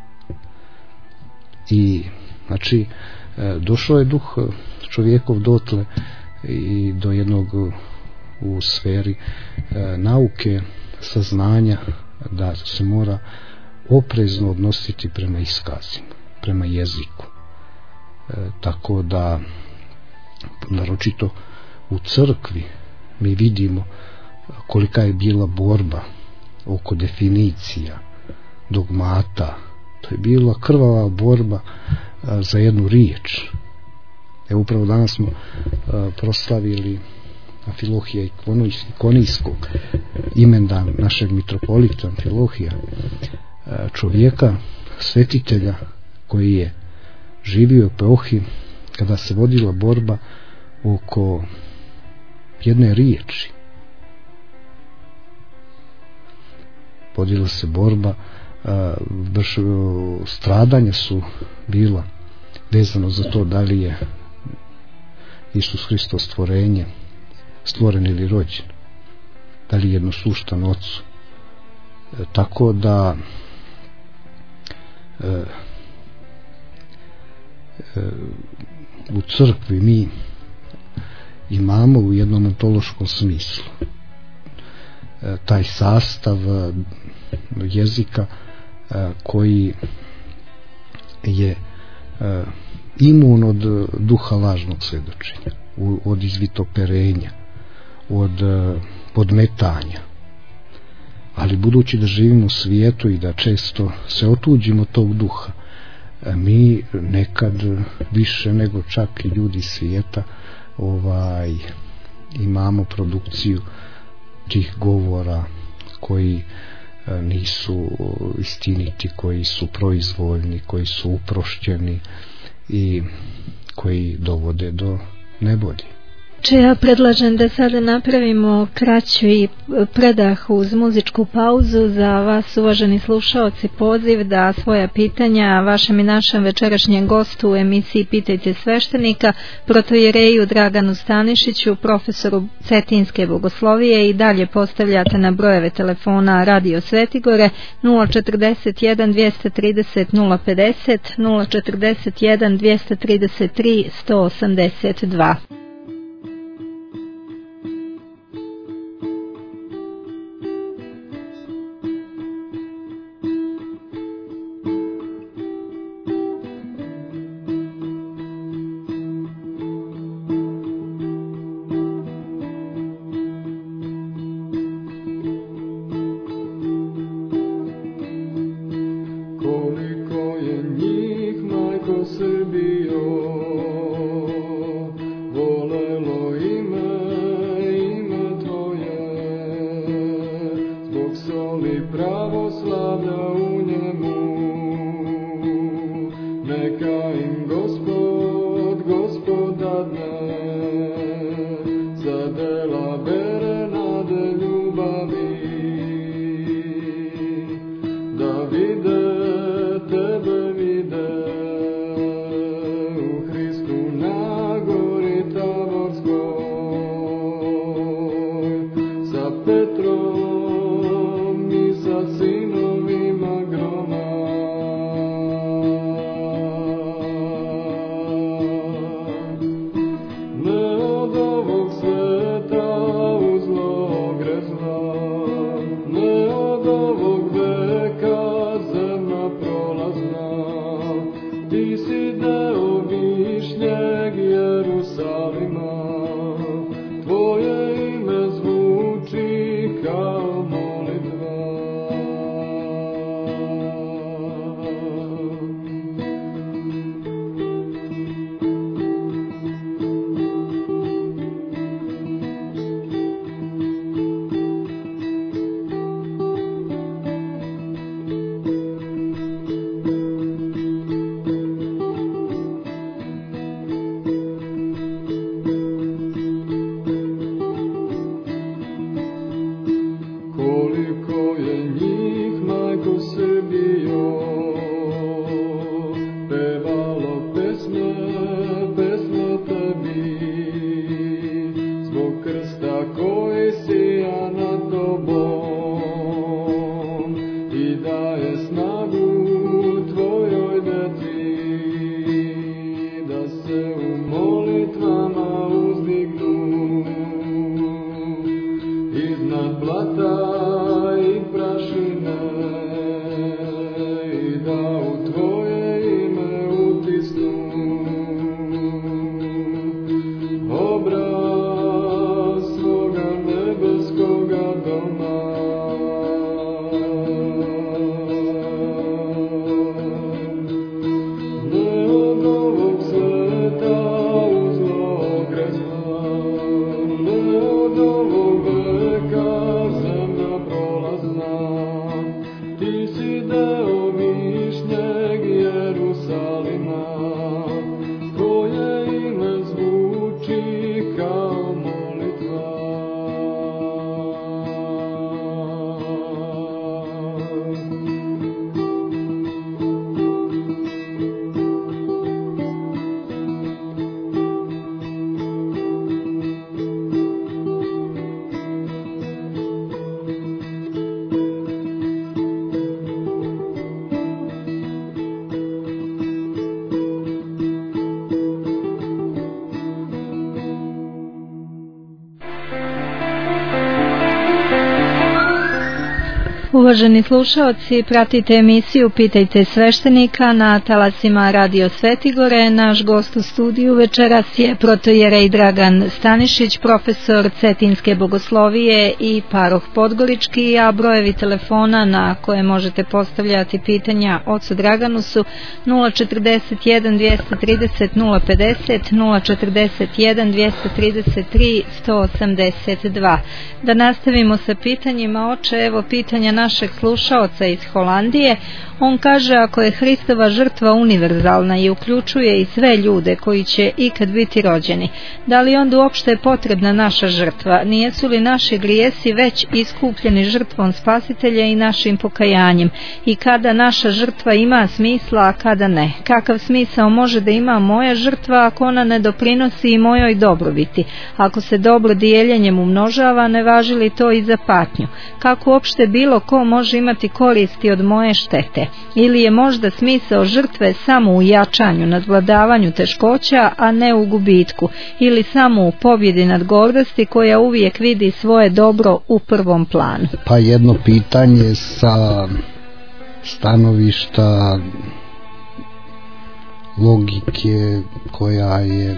I znači došao je duh čovjekov dotle i do jednog u sferi nauke, saznanja, da se mora oprezno odnositi prema iskazima, prema jeziku. Tako da naročito u crkvi mi vidimo kolika je bila borba oko definicija, dogmata. To je bila krvava borba za jednu riječ. Upravo danas smo proslavili Amfilohija Ikonijskog, imendan našeg mitropolita Amfilohija, čovjeka, svetitelja koji je živio u epohi kada se vodila borba oko jedne riječi. Vodila se borba, stradanja su bila vezano za to da li je Isus Hristos stvorenje, stvoren ili rođen, da li je jednosluštan Ocu. Tako da u crkvi mi imamo u jednom ontološkom smislu taj sastav jezika koji je imun od duha lažnog svjedočenja, od izvitoperenja, od podmetanja. Ali budući da živimo u svijetu i da često se otuđimo tog duha, mi nekad više nego čak i ljudi svijeta imamo produkciju tih govora koji nisu istiniti, koji su proizvoljni, koji su uprošćeni i koji dovode do nevolje. Ja predlažem da sada napravimo kraći predah uz muzičku pauzu. Za vas, uvaženi slušaoci, poziv da svoja pitanja vašem i našem večerašnjem gostu u emisiji Pitajte sveštenika, protojereju Draganu Stanišiću, profesoru Cetinske bogoslovije, i dalje postavljate na brojeve telefona Radio Svetigore 041 230 050, 041 233 182. Uvaženi slušaoci, pratite emisiju Pitajte sveštenika na talasima Radio Svetigore. Naš gost u studiju večeras je protojerej Dragan Stanišić, profesor Cetinske bogoslovije i paroh Podgorički, a brojevi telefona na koje možete postavljati pitanja ocu Draganu su 041 230 050, 041 233 182. Da nastavimo sa pitanjima, oče, evo pitanja naše našeg slušaoca iz Holandije. On kaže, ako je Hristova žrtva univerzalna i uključuje i sve ljude koji će ikad biti rođeni, da li onda uopšte je potrebna naša žrtva? Nijesu li naši grijesi već iskupljeni žrtvom Spasitelja i našim pokajanjem? I kada naša žrtva ima smisla, a kada ne? Kakav smisao može da ima moja žrtva ako ona ne doprinosi i mojoj dobrobiti? Ako se dobro dijeljenjem umnožava, ne važi li to i za patnju? Kako uopšte bilo ko može imati koristi od moje štete? Ili je možda smisao žrtve samo u jačanju, nadvladavanju teškoća, a ne u gubitku? Ili samo u pobjedi nad gordosti koja uvijek vidi svoje dobro u prvom planu? Pa jedno pitanje sa stanovišta logike koja je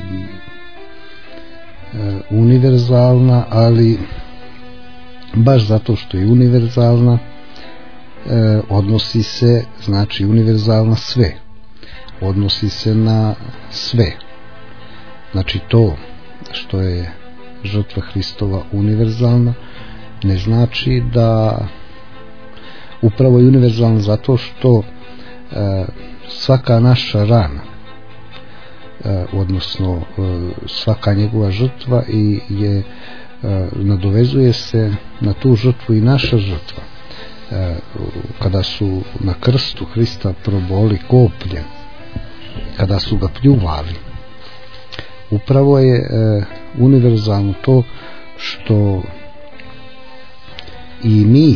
univerzalna, ali baš zato što je univerzalna odnosi se, znači univerzalna sve, odnosi se na sve. Znači to što je žrtva Hristova univerzalna ne znači da upravo je univerzalna zato što svaka naša rana, odnosno svaka njegova žrtva je nadovezuje se na tu žrtvu i naša žrtva. Kada su na krstu Hrista proboli kopljem, kada su ga pljuvali, upravo je univerzalno to što i mi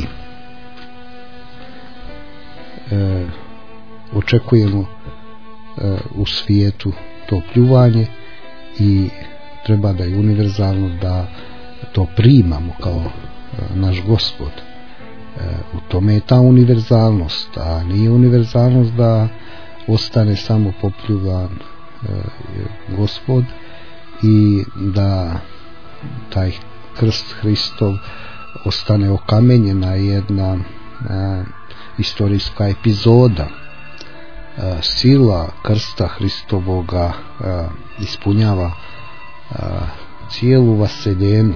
očekujemo u svijetu to pljuvanje i treba da je univerzalno da to primamo kao naš Gospod. U tome je ta univerzalnost, a nije univerzalnost da ostane samo popljuvan Gospod i da taj krst Hristov ostane okamenjena jedna istorijska epizoda. Sila krsta Hristovoga ispunjava cijelu vaseljenu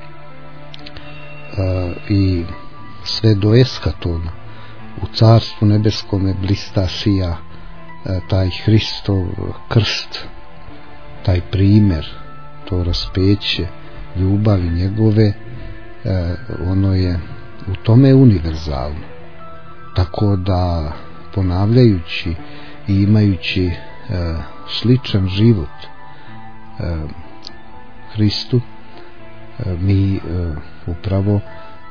i sve do eskatona. U carstvu nebeskome blista sija taj Hristov krst, taj primjer, to raspeće ljubavi njegove, ono je u tome univerzalno. Tako da ponavljajući i imajući sličan život Hristu, mi upravo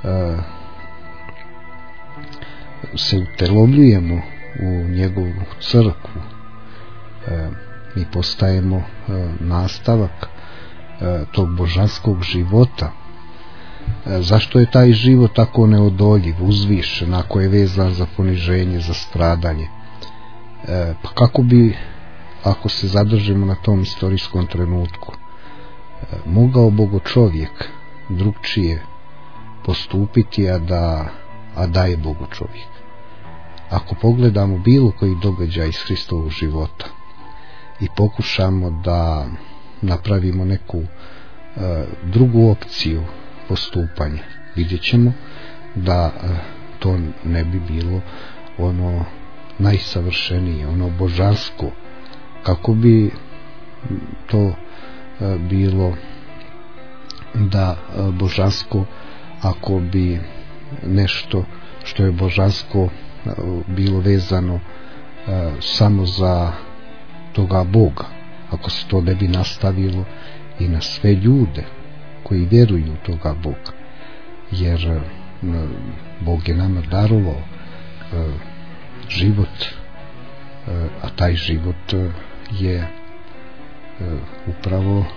se utelovljujemo u njegovu crkvu. Mi postajemo nastavak tog božanskog života. Zašto je taj život tako neodoljiv, uzvišen, ako je vezan za poniženje, za stradanje? Pa kako bi, ako se zadržimo na tom istorijskom trenutku, mogao Bogo čovjek drugčije postupiti, a da je Bogo čovjek? Ako pogledamo bilo koji događaj iz Hristovog života i pokušamo da napravimo neku drugu opciju postupanja, vidjet ćemo da to ne bi bilo ono najsavršenije, ono božansko. Kako bi to bilo da božansko, ako bi nešto što je božansko bilo vezano samo za toga Boga, ako se to ne bi nastavilo i na sve ljude koji vjeruju u toga Boga, jer Bog je nama darovao život, a taj život je upravo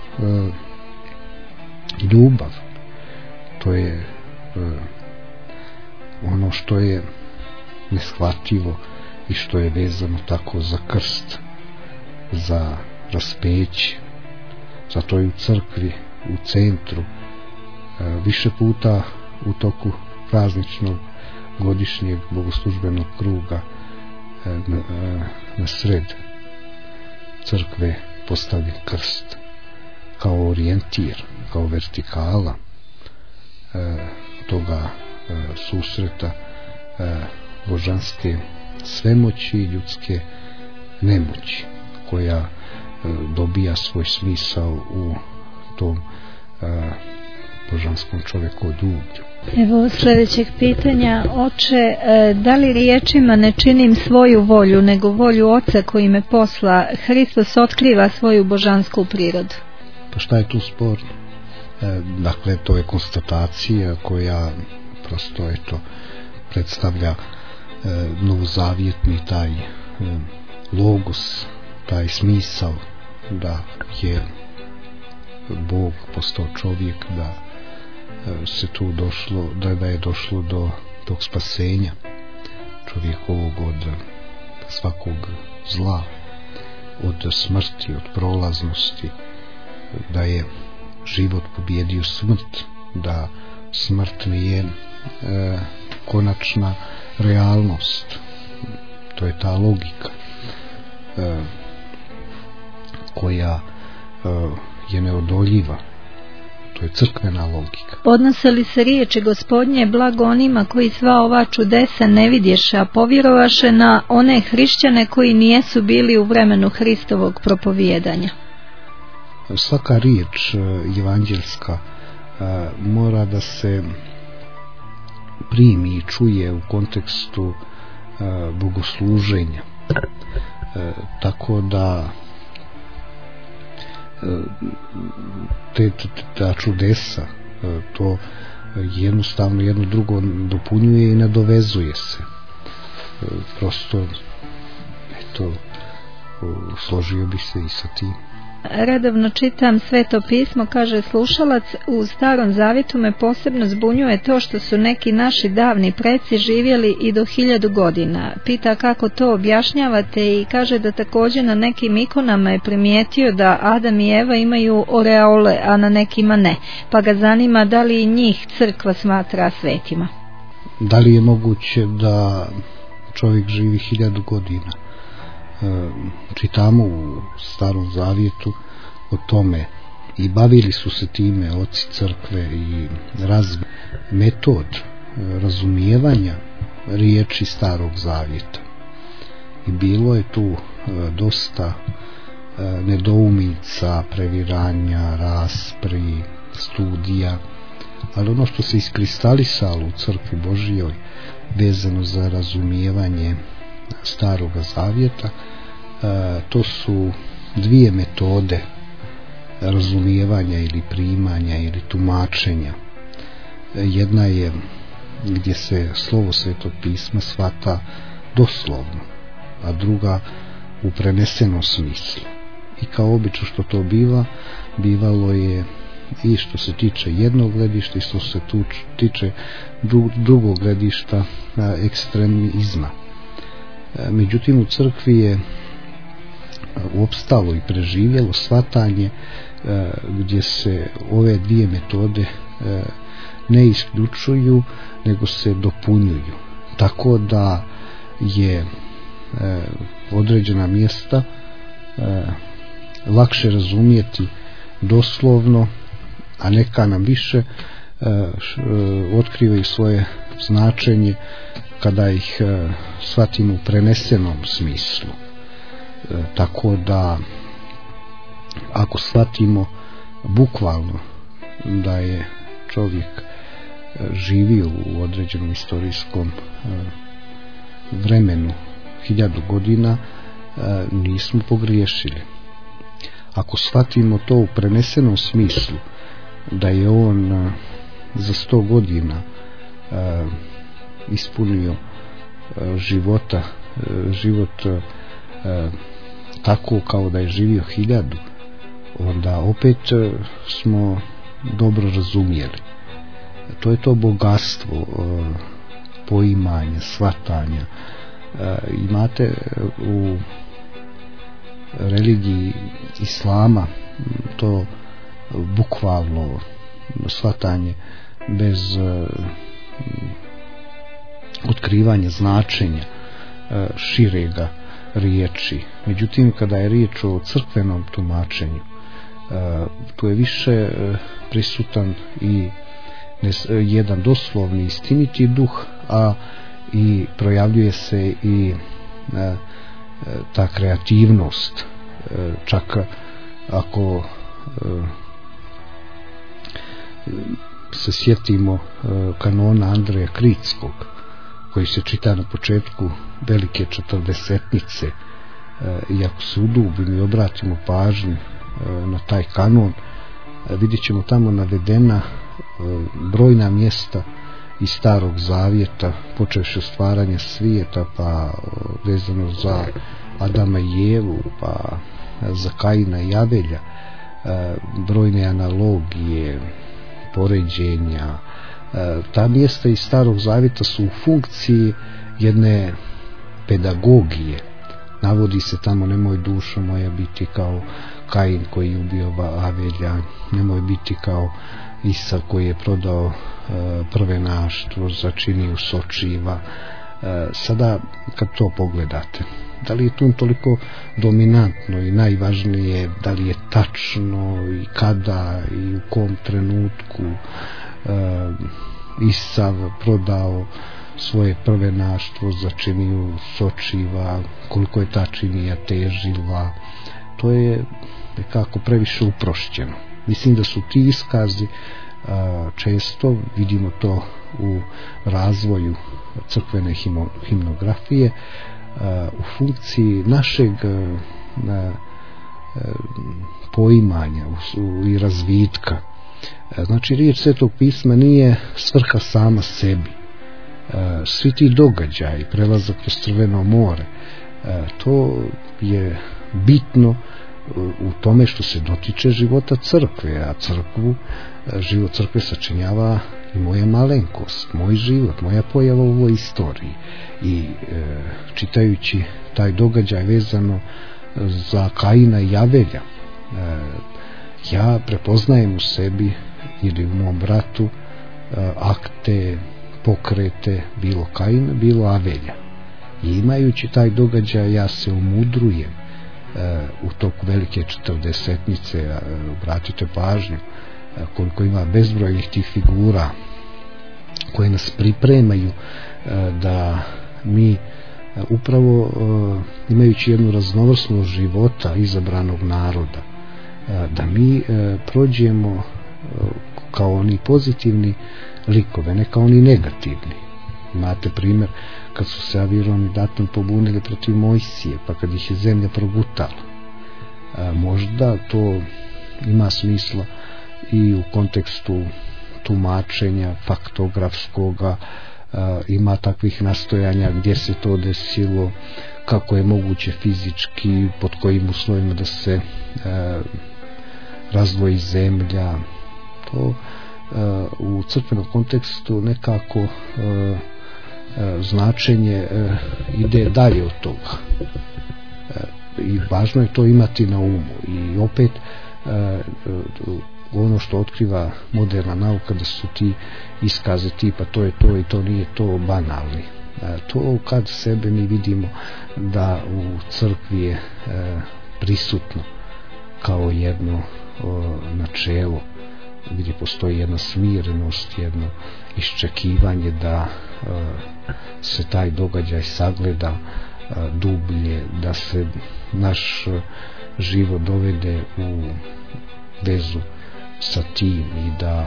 ljubav. To je ono što je neshvatljivo i što je vezano tako za krst, za raspeće. Zato je u crkvi, u centru, više puta u toku prazničnog godišnjeg bogoslužbenog kruga na sred crkve postavljen krst kao orijentir, kao vertikala toga susreta božanske svemoći i ljudske nemoći, koja dobija svoj smisao u tom božanskom čovjekoljublju. Evo sljedećeg pitanja. Oče, da li riječima ne činim svoju volju, nego volju Oca koji me posla, Hristos otkriva svoju božansku prirodu? Pa šta je tu sporno? Dakle, to je konstatacija koja prosto predstavlja novozavjetni taj logos, taj smisao da je Bog postao čovjek, da se tu došlo, da je došlo do tog spasenja čovjekovog od svakog zla, od smrti, od prolaznosti, da je život pobjedio smrt, da smrt nije konačna realnost. To je ta logika koja je neodoljiva. To je crkvena logika. Odnose li se riječi Gospodnje blago onima koji sva ova čudesa ne vidješe, a povjerovaše, na one hrišćane koji nijesu bili u vremenu Hristovog propovijedanja? Svaka riječ evanđelska mora da se primi i čuje u kontekstu bogosluženja, tako da ta čudesa to jednostavno jedno drugo dopunjuje i nadovezuje se. Prosto složio bi se i sa tim. Redovno čitam Sveto pismo, kaže slušalac, u Starom Zavjetu me posebno zbunjuje to što su neki naši davni preci živjeli i do 1000 godina. Pita kako to objašnjavate i kaže da također na nekim ikonama je primijetio da Adam i Eva imaju oreole, a na nekima ne. Pa ga zanima da li i njih crkva smatra svetima. Da li je moguće da čovjek živi 1000 godina? Čitamo u Starom Zavjetu o tome i bavili su se time oci crkve i razvoj metod razumijevanja riječi Starog Zavjeta, i bilo je tu dosta nedoumica, previranja, raspri, studija, ali ono što se iskristalisalo u crkvi Božijoj vezano za razumijevanje Staroga Zavjeta, to su dvije metode razumijevanja ili primanja ili tumačenja. Jedna je gdje se slovo Svetog pisma shvata doslovno, a druga u prenesenom smislu. I kao obično što to bivalo je i što se tiče jednog gledišta i što se tiče drugog gledišta ekstremizma. Međutim, u crkvi je opstalo i preživjelo shvatanje gdje se ove dvije metode ne isključuju, nego se dopunjuju, tako da je određena mjesta lakše razumjeti doslovno, a neka nam više otkrivaju svoje značenje kada ih shvatimo u prenesenom smislu. Tako da ako shvatimo bukvalno da je čovjek živio u određenom istorijskom vremenu 1000 godina, nismo pogriješili. Ako shvatimo to u prenesenom smislu, da je on za 100 godina ispunio život tako kao da je živio 1000, onda opet smo dobro razumjeli. To je to bogatstvo poimanja, shvatanja. Imate u religiji Islama to bukvalno shvatanje bez otkrivanja značenja širega riječi. Međutim, kada je riječ o crkvenom tumačenju, tu je više prisutan i jedan doslovni istiniti duh, a i projavljuje se i ta kreativnost, čak ako se sjetimo kanona Andreja Kritskog koji se čita na početku velike četrdesetnice, i ako se udubimo i obratimo pažnju na taj kanon, vidjet ćemo tamo navedena brojna mjesta iz Starog Zavjeta, počevši od stvaranja svijeta, pa vezano za Adama i Evu, pa za Kaina i Avelja, brojne analogije, poređenja. Ta mjesta iz Starog Zavjeta su u funkciji jedne pedagogije. Navodi se tamo: nemoj dušo moja biti kao Kain koji je ubio Avelja, nemoj biti kao Isav koji je prodao prvenaštvo, začinio sočiva. Sada kad to pogledate, da li je tu toliko dominantno i najvažnije, da li je tačno i kada i u kom trenutku Isav prodao svoje prvenaštvo, začinio sočiva, koliko je ta činija težila, to je nekako previše uprošćeno. Mislim da su ti iskazi često, vidimo to u razvoju crkvene himnografije, u funkciji našeg poimanja i razvitka. Znači, riječ Svetog pisma nije svrha sama sebi. Svi ti događaji, prelazak kroz Crveno more, to je bitno u tome što se dotiče života crkve, a život crkve sačinjava i moja malenkost, moj život, moja pojava u ovoj istoriji. I čitajući taj događaj vezano za Kaina i Avelja, ja prepoznajem u sebi ili u mom bratu akte, pokrete, bilo Kaina, bilo Avelja. I imajući taj događaj, ja se umudrujem u toku velike četrdesetnice. Obratite pažnju koliko ima bezbrojnih tih figura koje nas pripremaju da mi upravo imajući jednu raznovrsnost života izabranog naroda, da mi prođemo kao oni pozitivni likove, ne kao oni negativni. Imate primjer kad su se Aviron i Datan pobunili protiv Mojsije, pa kad ih je zemlja progutala. Možda to ima smisla i u kontekstu tumačenja faktografskoga, ima takvih nastojanja gdje se to desilo, kako je moguće fizički, pod kojim uslovima da se razdvoji zemlja. To u crkvenom kontekstu nekako značenje ide dalje od toga i važno je to imati na umu. I opet ono što otkriva moderna nauka, da su ti iskaze tipa to je to i to nije to banalni. To kad sebe mi vidimo da u crkvi je prisutno kao jedno načelo gdje postoji jedna smirenost, jedno iščekivanje da se taj događaj sagleda dublje, da se naš život dovede u vezu sa tim i da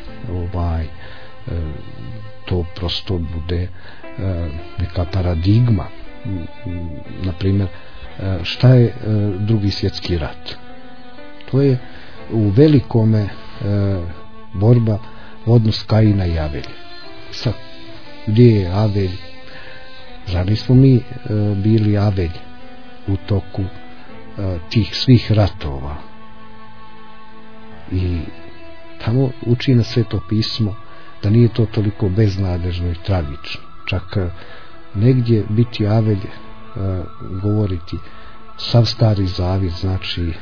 to prosto bude neka paradigma. Na primjer, šta je Drugi svjetski rat? To je u velikome borba, odnos Kaina i Avelja. Sad, gdje je Avelj? Zar nismo mi bili Avelj u toku tih svih ratova? I tamo uči nas Sveto pismo da nije to toliko beznadežno i tragično. Čak negdje biti Avelj, govoriti sav Stari Zavjet, znači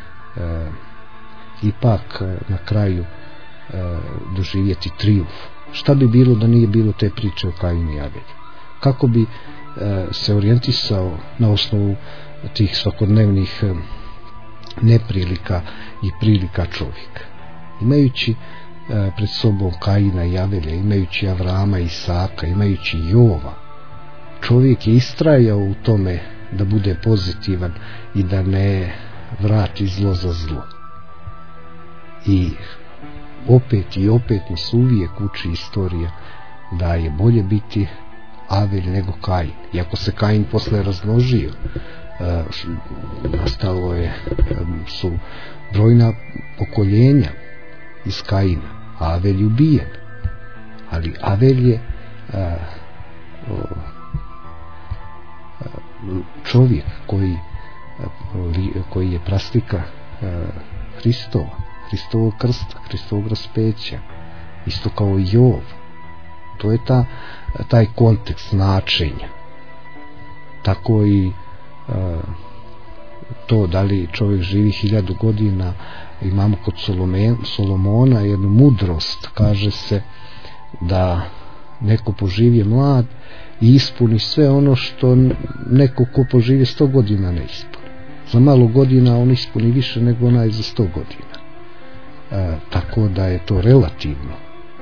ipak na kraju doživjeti trijumf. Šta bi bilo da nije bilo te priče o Kainu i Avelju? Kako bi se orijentisao na osnovu tih svakodnevnih neprilika i prilika čovjeka? Imajući pred sobom Kaina i Avelja, imajući Avrama i Isaka, imajući Jova, čovjek je istrajao u tome da bude pozitivan i da ne vrati zlo za zlo. I opet nas uvijek uči istorija da je bolje biti Avelj nego Kain. Iako se Kain posle razmnožio, nastalo su brojna pokoljenja iz Kaina. Avelj je ubijen, ali Avelj je čovjek koji je praslika Hristovog krsta, Hristovog raspeća, isto kao i Jov. To je taj kontekst značenja. Tako i to da li čovjek živi 1000 godina. Imamo kod Solomona jednu mudrost, kaže se da neko poživje mlad i ispuni sve ono što neko ko poživje 100 godina ne ispuni. Za malo godina on ispuni više nego onaj za 100 godina. Tako da je to relativno.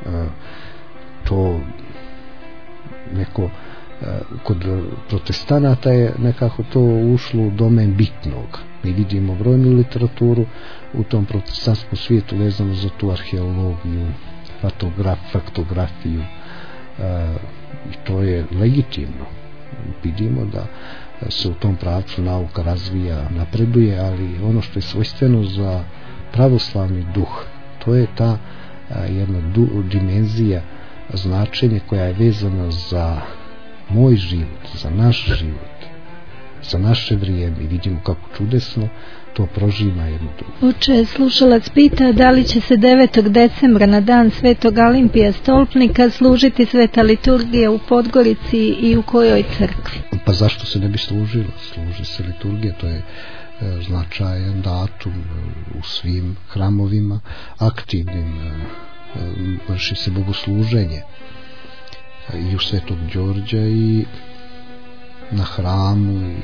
To neko kod protestanata je nekako to ušlo u domen bitnog. Mi vidimo brojnu literaturu u tom protestantskom svijetu vezano za tu arheologiju, faktografiju, i to je legitimno. Vidimo da se u tom pravcu nauka razvija, napreduje, ali ono što je svojstveno za pravoslavni duh, to je ta jedna dimenzija, značenje koja je vezana za moj život, za naš život, za naše vrijeme. I vidimo kako čudesno to prožima jedno drugo. Uče, slušalac pita da li će se 9. decembra na dan Svetog Alimpija Stolpnika služiti sveta liturgija u Podgorici i u kojoj crkvi? Pa zašto se ne bi služila? Služi se liturgija, to je značajan datum u svim hramovima aktivnim, vrši se bogosluženje i u Svetog Đorđa i na hramu i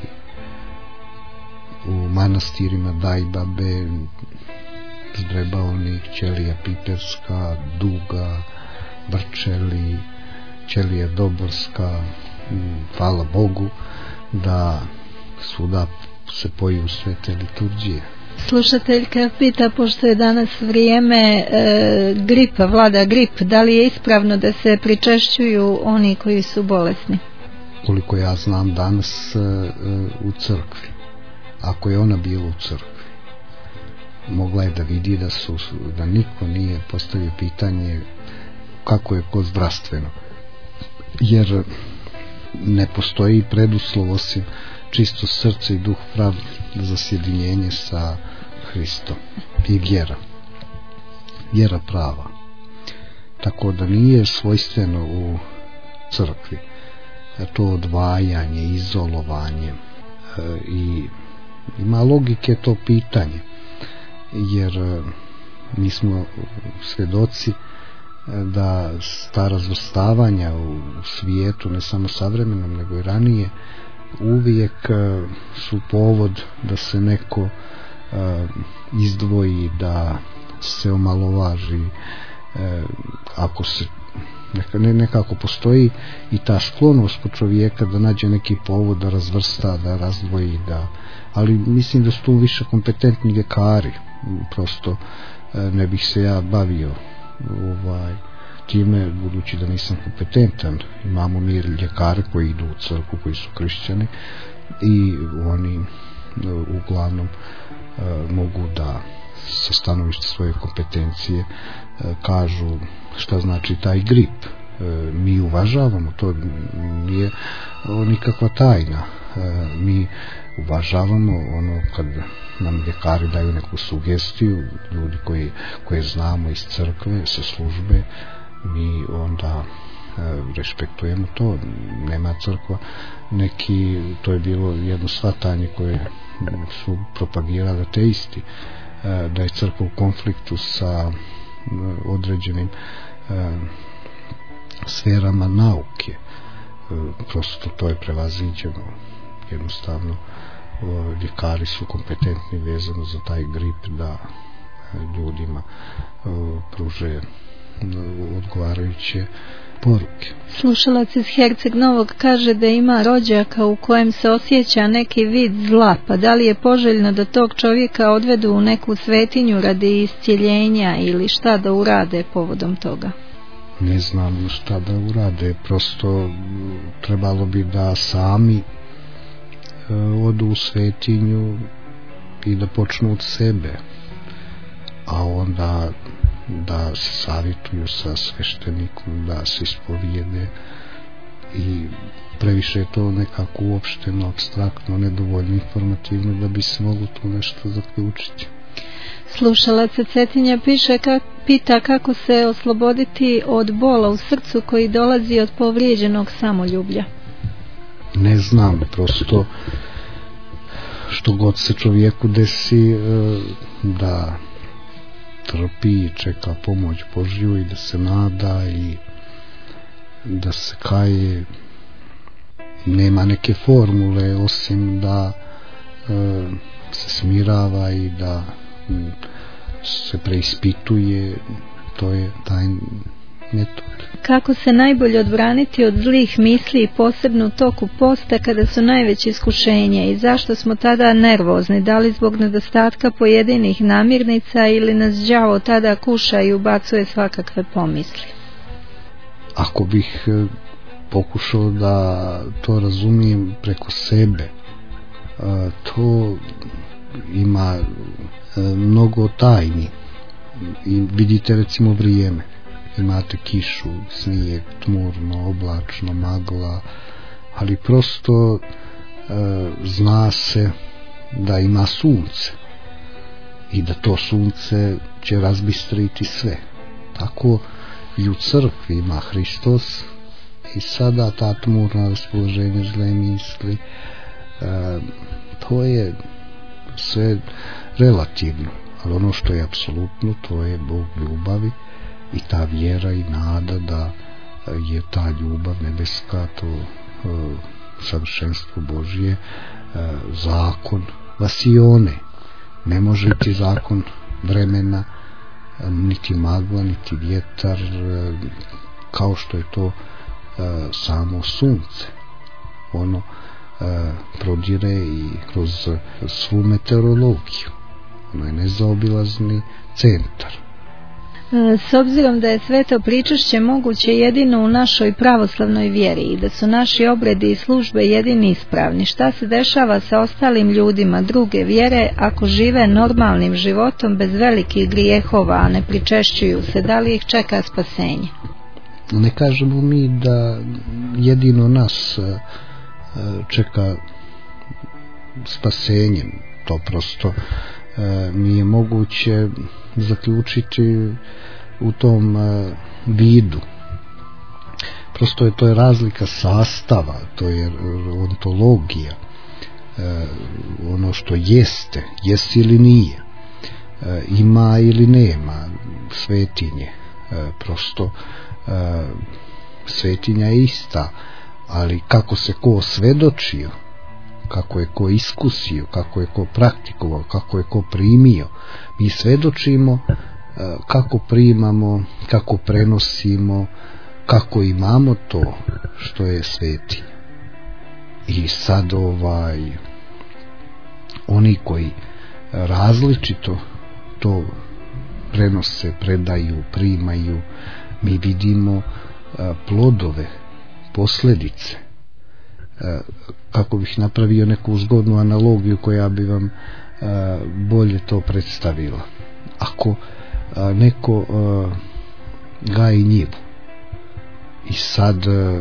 u manastirima Dajbabe, Ždrebaonik, Ćelija Piterska, Duga, Vrčeli, Ćelija Doborska. Hvala Bogu da svuda se poju svete liturgije. Slušateljka pita, pošto je danas vrijeme gripa, vlada grip, da li je ispravno da se pričešćuju oni koji su bolesni? Koliko ja znam danas u crkvi, ako je ona bila u crkvi, mogla je da vidi da niko nije postavio pitanje kako je ko zdravstveno, jer ne postoji preduslov osim čisto srce i duh prav za sjedinjenje sa Hristom i vjera prava. Tako da nije svojstveno u crkvi to odvajanje, izolovanje, i ima logike to pitanje, jer mi smo svjedoci da ta razvrstavanja u svijetu, ne samo savremenom nego i ranije, uvijek su povod da se neko izdvoji, da se omalovaži, ako se nekako postoji i ta sklonost kod čovjeka da nađe neki povod da razvrsta, da razdvoji, ali mislim da su tu više kompetentni ljekari. Prosto ne bih se ja bavio time, budući da nisam kompetentan. Imamo mi ljekare koji idu u crkvu, koji su kršćani, i oni uglavnom mogu da sa stanovišta svoje kompetencije kažu šta znači taj grip. Mi uvažavamo, to nije nikakva tajna. Mi uvažavamo ono kad nam ljekari daju neku sugestiju, ljudi koje znamo iz crkve, sa službe, mi onda respektujemo to. Nema crkva neki, to je bilo jedno shvatanje koje su propagirali ateisti, da je crkva u konfliktu sa određenim sferama nauke. Prosto to je prevaziđeno. Jednostavno ljekari su kompetentni vezano za taj grip da ljudima pruže odgovarajuće poruke. Slušalac iz Herceg Novog kaže da ima rođaka u kojem se osjeća neki vid zla, pa da li je poželjno da tog čovjeka odvedu u neku svetinju radi iscjeljenja ili šta da urade povodom toga? Ne znam šta da urade, prosto trebalo bi da sami odu u svetinju i da počnu od sebe, a onda da se savjetuju sa sveštenikom, da se ispovijede, i previše je to nekako uopšteno, apstraktno, nedovoljno informativno da bi se moglo tu nešto zaključiti. Slušalac Cetinja pita kako se osloboditi od bola u srcu koji dolazi od povrijeđenog samoljublja. Ne znam, prosto što god se čovjeku desi, da trpi i čeka pomoć Božju i da se nada i da se kaje. Nema neke formule osim da se smirava i da se preispituje. To je taj metod. Kako se najbolje odbraniti od zlih misli, posebno u toku posta kada su najveće iskušenja, i zašto smo tada nervozni? Da li zbog nedostatka pojedinih namirnica ili nas đavo tada kuša i ubacuje svakakve pomisli? Ako bih pokušao da to razumijem preko sebe, to ima mnogo tajni. I vidite recimo vrijeme, imate kišu, snijeg, tmurno, oblačno, magla, ali prosto zna se da ima sunce i da to sunce će razbistriti sve. Tako i u crkvi ima Hristos, i sada ta tmurna raspoloženja, zle misli, to je sve relativno, ali ono što je apsolutno, to je Bog ljubavi i ta vjera i nada da je ta ljubav nebeska, to savršenstvo Božje, zakon vasione. Ne može biti zakon vremena, niti magla, niti vjetar, kao što je to samo sunce. Ono prodire i kroz svu meteorologiju. Ono je nezaobilazni centar. S obzirom da je sveto pričašće moguće jedino u našoj pravoslavnoj vjeri i da su naši obredi i službe jedini ispravni, šta se dešava sa ostalim ljudima druge vjere ako žive normalnim životom bez velikih grijehova, a ne pričešćuju se? Da li ih čeka spasenje? Ne kažemo mi da jedino nas čeka spasenje, to prosto nije moguće zaključiti u tom vidu. Prosto to je razlika sastava, to je ontologija, ono što jeste, jesi ili nije, ima ili nema svetinje. Prosto svetinja je ista, ali kako se ko osvedočio, kako je ko iskusio, kako je ko praktikovao, kako je ko primio. Mi svedočimo kako primamo, kako prenosimo, kako imamo to što je svetinja. I sad oni koji različito to prenose, predaju, primaju, mi vidimo plodove, posljedice. Kako bih napravio neku zgodnu analogiju koja bi vam bolje to predstavila. Ako neko gaji njivu i sad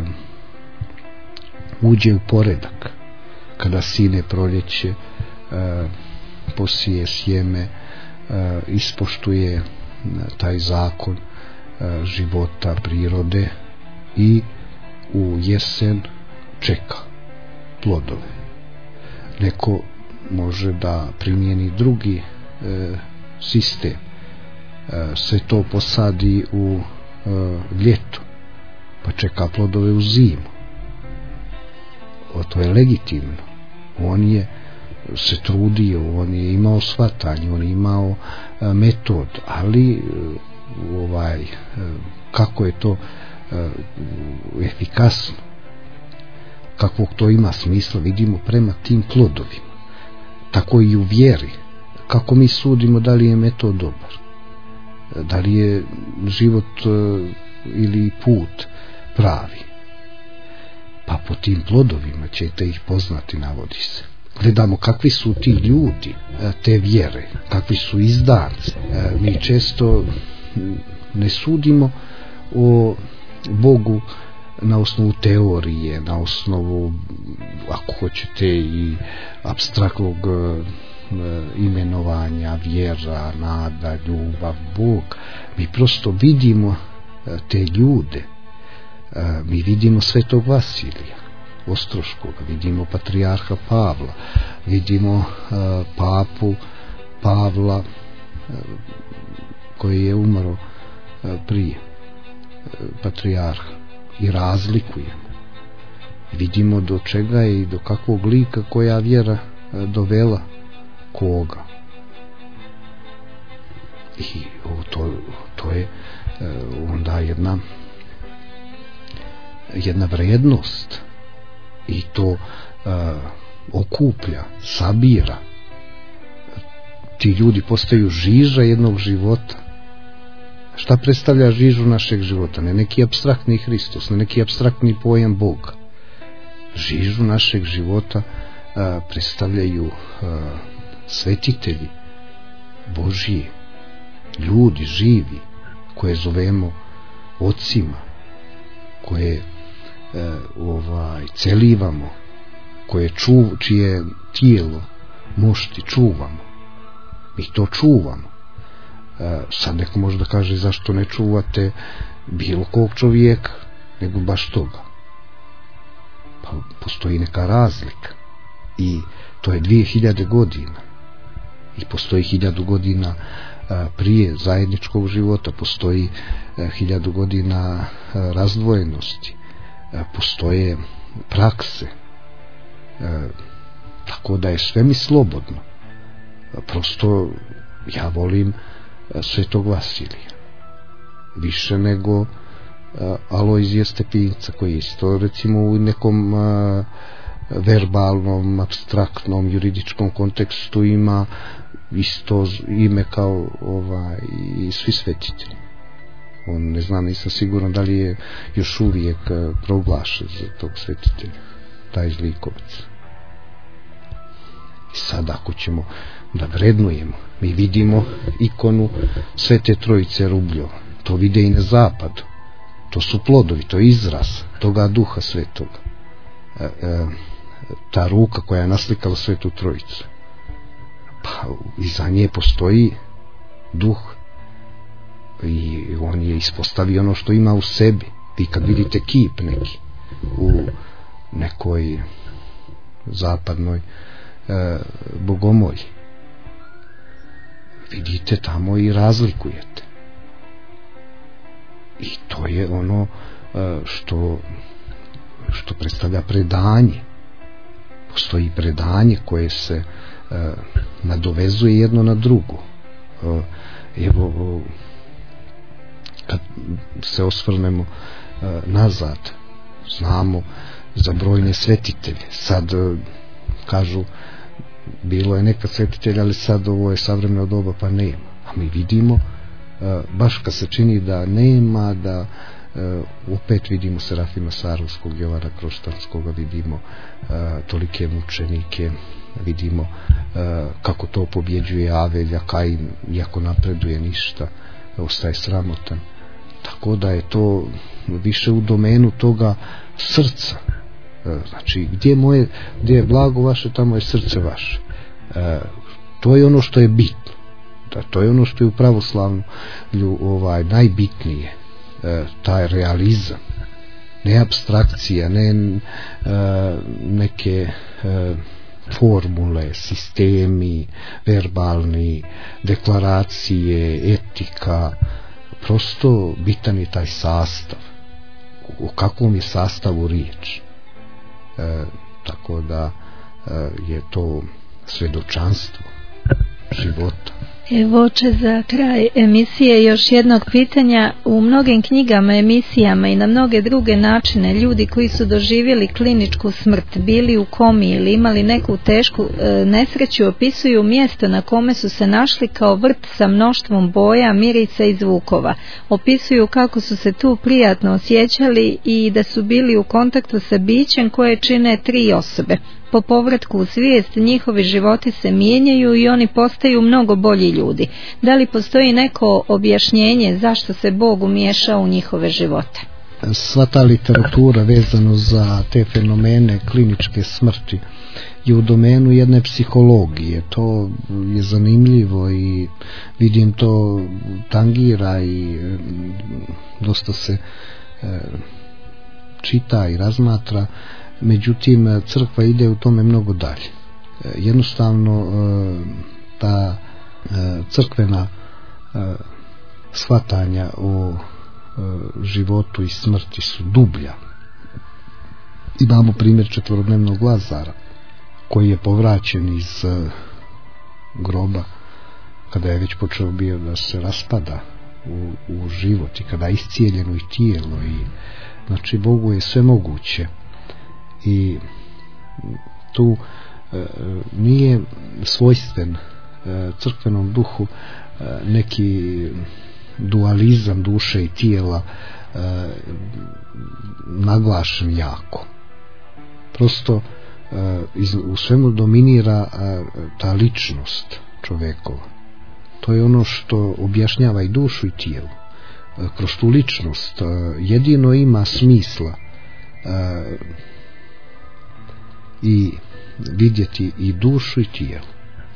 uđe u poredak, kada sine proljeće, posije sjeme, ispoštuje taj zakon života, prirode, i u jesen čeka plodove. Neko može da primijeni drugi sistem, sve to posadi u ljeto, pa čeka plodove u zimu. To je legitimno. On je se trudio, on je imao shvatanje, on je imao metod, ali kako je to efikasno, kakvog to ima smisla, vidimo prema tim plodovima. Tako i u vjeri, kako mi sudimo da li je metod dobar, da li je život ili put pravi. Pa po tim plodovima ćete ih poznati, navodi se. Gledamo kakvi su ti ljudi te vjere, kakvi su izdanci. Mi često ne sudimo o Bogu na osnovu teorije, na osnovu, ako hoćete, i apstraktnog imenovanja, vjera, nada, ljubav, Bog. Mi prosto vidimo te ljude. Mi vidimo svetog Vasilija Ostroškoga, vidimo patrijarha Pavla, vidimo papu Pavla koji je umro prije patrijarha, i razlikujemo. Vidimo do čega je i do kakvog lika koja vjera dovela koga. I to je onda jedna vrednost, i to okuplja, sabira. Ti ljudi postaju žiža jednog života. Šta predstavlja žižu našeg života? Ne neki apstraktni Hristos, ne neki apstraktni pojam Boga. Žižu našeg života predstavljaju svetitelji Božji, ljudi živi, koje zovemo ocima, koje celivamo, čije tijelo mošti čuvamo. Mi to čuvamo. Sad neko može da kaže zašto ne čuvate bilo kog čovjeka, nego baš toga. Pa postoji neka razlika, i to je 2000 godina, i postoji 1000 godina prije zajedničkog života, postoji 1000 godina razdvojenosti, postoje prakse, tako da je sve mi slobodno. Prosto ja volim svetog Vasilija više nego Alojzija Stepinca, koji isto recimo u nekom verbalnom, apstraktnom, juridičkom kontekstu ima isto ime kao i svi svetitelji. On, ne znam, nisam siguran da li je još uvijek proglašen za tog svetitelja, taj zlikovac. I sad ako ćemo da vrednujemo, mi vidimo ikonu Svete Trojice Rubljova, to vide i na zapadu, to su plodovi, to je izraz toga Duha Svetoga, ta ruka koja je naslikala Svetu Trojicu, pa iza nje postoji Duh, i on je ispostavio ono što ima u sebi. Vi kad vidite kip neki u nekoj zapadnoj bogomolji, vidite tamo i razlikujete, i to je ono što predstavlja predanje. Postoji predanje koje se nadovezuje jedno na drugo. Evo, kad se osvrnemo nazad, znamo za brojne svetitelje. Sad kažu bilo je neka svetitelja, ali sad ovo je savremeno doba, pa nema. A mi vidimo, baš kad se čini da nema, da opet vidimo Serafima Sarovskog, Jovana Kroštanskoga, vidimo tolike mučenike, vidimo kako to pobjeđuje Avelja, Kain, iako napreduje ništa, ostaje sramotan. Tako da je to više u domenu toga srca. Znači, gdje je blago vaše, tamo je srce vaše. To je ono što je bitno. To je ono što je u pravoslavlju najbitnije. Taj realizam, ne apstrakcija, ne neke formule, sistemi verbalni, deklaracije, etika. Prosto bitan je taj sastav, o kakvom je sastavu riječ. Tako da je to svjedočanstvo života Evo oče, za kraj emisije još jednog pitanja. U mnogim knjigama, emisijama i na mnoge druge načine ljudi koji su doživjeli kliničku smrt, bili u komi ili imali neku tešku nesreću, opisuju mjesto na kome su se našli kao vrt sa mnoštvom boja, mirisa i zvukova. Opisuju kako su se tu prijatno osjećali i da su bili u kontaktu sa bićem koje čine 3 osobe. Po povratku u svijest njihovi životi se mijenjaju i oni postaju mnogo bolji ljudi. Da li postoji neko objašnjenje zašto se Bog umiješao u njihove živote? Sva ta literatura vezano za te fenomene kliničke smrti je u domenu jedne psihologije. To je zanimljivo i vidim to tangira i dosta se čita i razmatra. Međutim, crkva ide u tome mnogo dalje. Jednostavno ta crkvena shvatanja o životu i smrti su dublja. Imamo primjer četvorodnevnog Lazara koji je povraćen iz groba kada je već počeo bio da se raspada u život i kada je iscijeljeno i tijelo i znači Bogu je sve moguće. I tu nije svojstven crkvenom duhu neki dualizam duše i tijela naglašen jako. Prosto u svemu dominira ta ličnost čovjekova. To je ono što objašnjava i dušu i tijelo. Kroz tu ličnost jedino ima smisla i vidjeti i dušu i tijelo.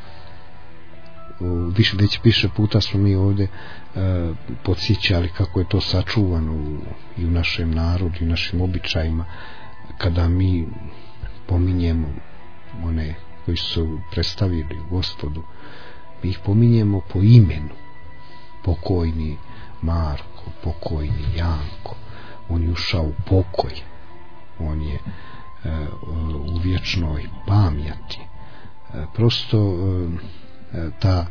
Već više puta smo mi ovdje podsjećali kako je to sačuvano i u našem narodu i u našim običajima kada mi pominjemo one koji su predstavili Gospodu, mi ih pominjemo po imenu. Pokojni Marko, pokojni Janko, on je ušao u pokoj, on je u vječnoj pamjati. Prosto ta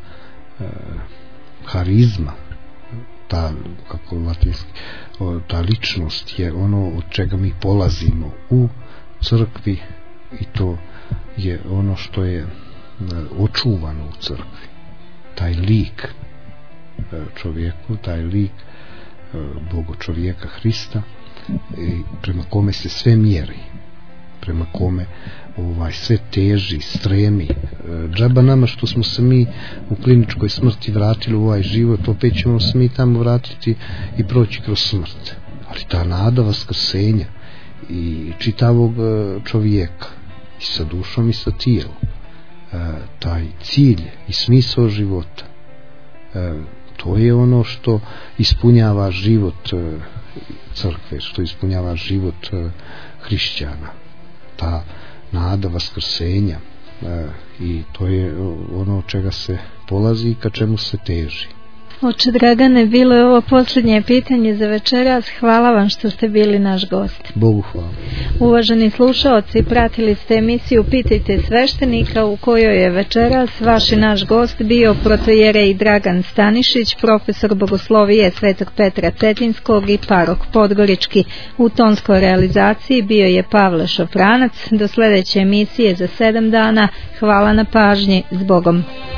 harizma, ta, kako latinski, ta ličnost je ono od čega mi polazimo u crkvi i to je ono što je očuvano u crkvi. Taj lik čovjeku, taj lik Boga čovjeka Hrista, prema kome se sve mjeri, prema kome sve teži, stremi. Džaba nama što smo se mi u kliničkoj smrti vratili u ovaj život, opet ćemo se mi tamo vratiti i proći kroz smrt. Ali ta nada vaskrsenja i čitavog čovjeka i sa dušom i sa tijelom, taj cilj i smisao života, to je ono što ispunjava život crkve, što ispunjava život hrišćana, ta nada vaskrsenja, i to je ono od čega se polazi i ka čemu se teži. Oče Dragane, bilo je ovo posljednje pitanje za večeras. Hvala vam što ste bili naš gost. Bogu hvala. Uvaženi slušaoci, pratili ste emisiju Pitajte sveštenika u kojoj je večeras vaš i naš gost bio protojerej Dragan Stanišić, profesor bogoslovije Svetog Petra Cetinskog i parok Podgorički. U tonskoj realizaciji bio je Pavle Šofranac. Do sljedeće emisije za 7 dana. Hvala na pažnji. S Bogom.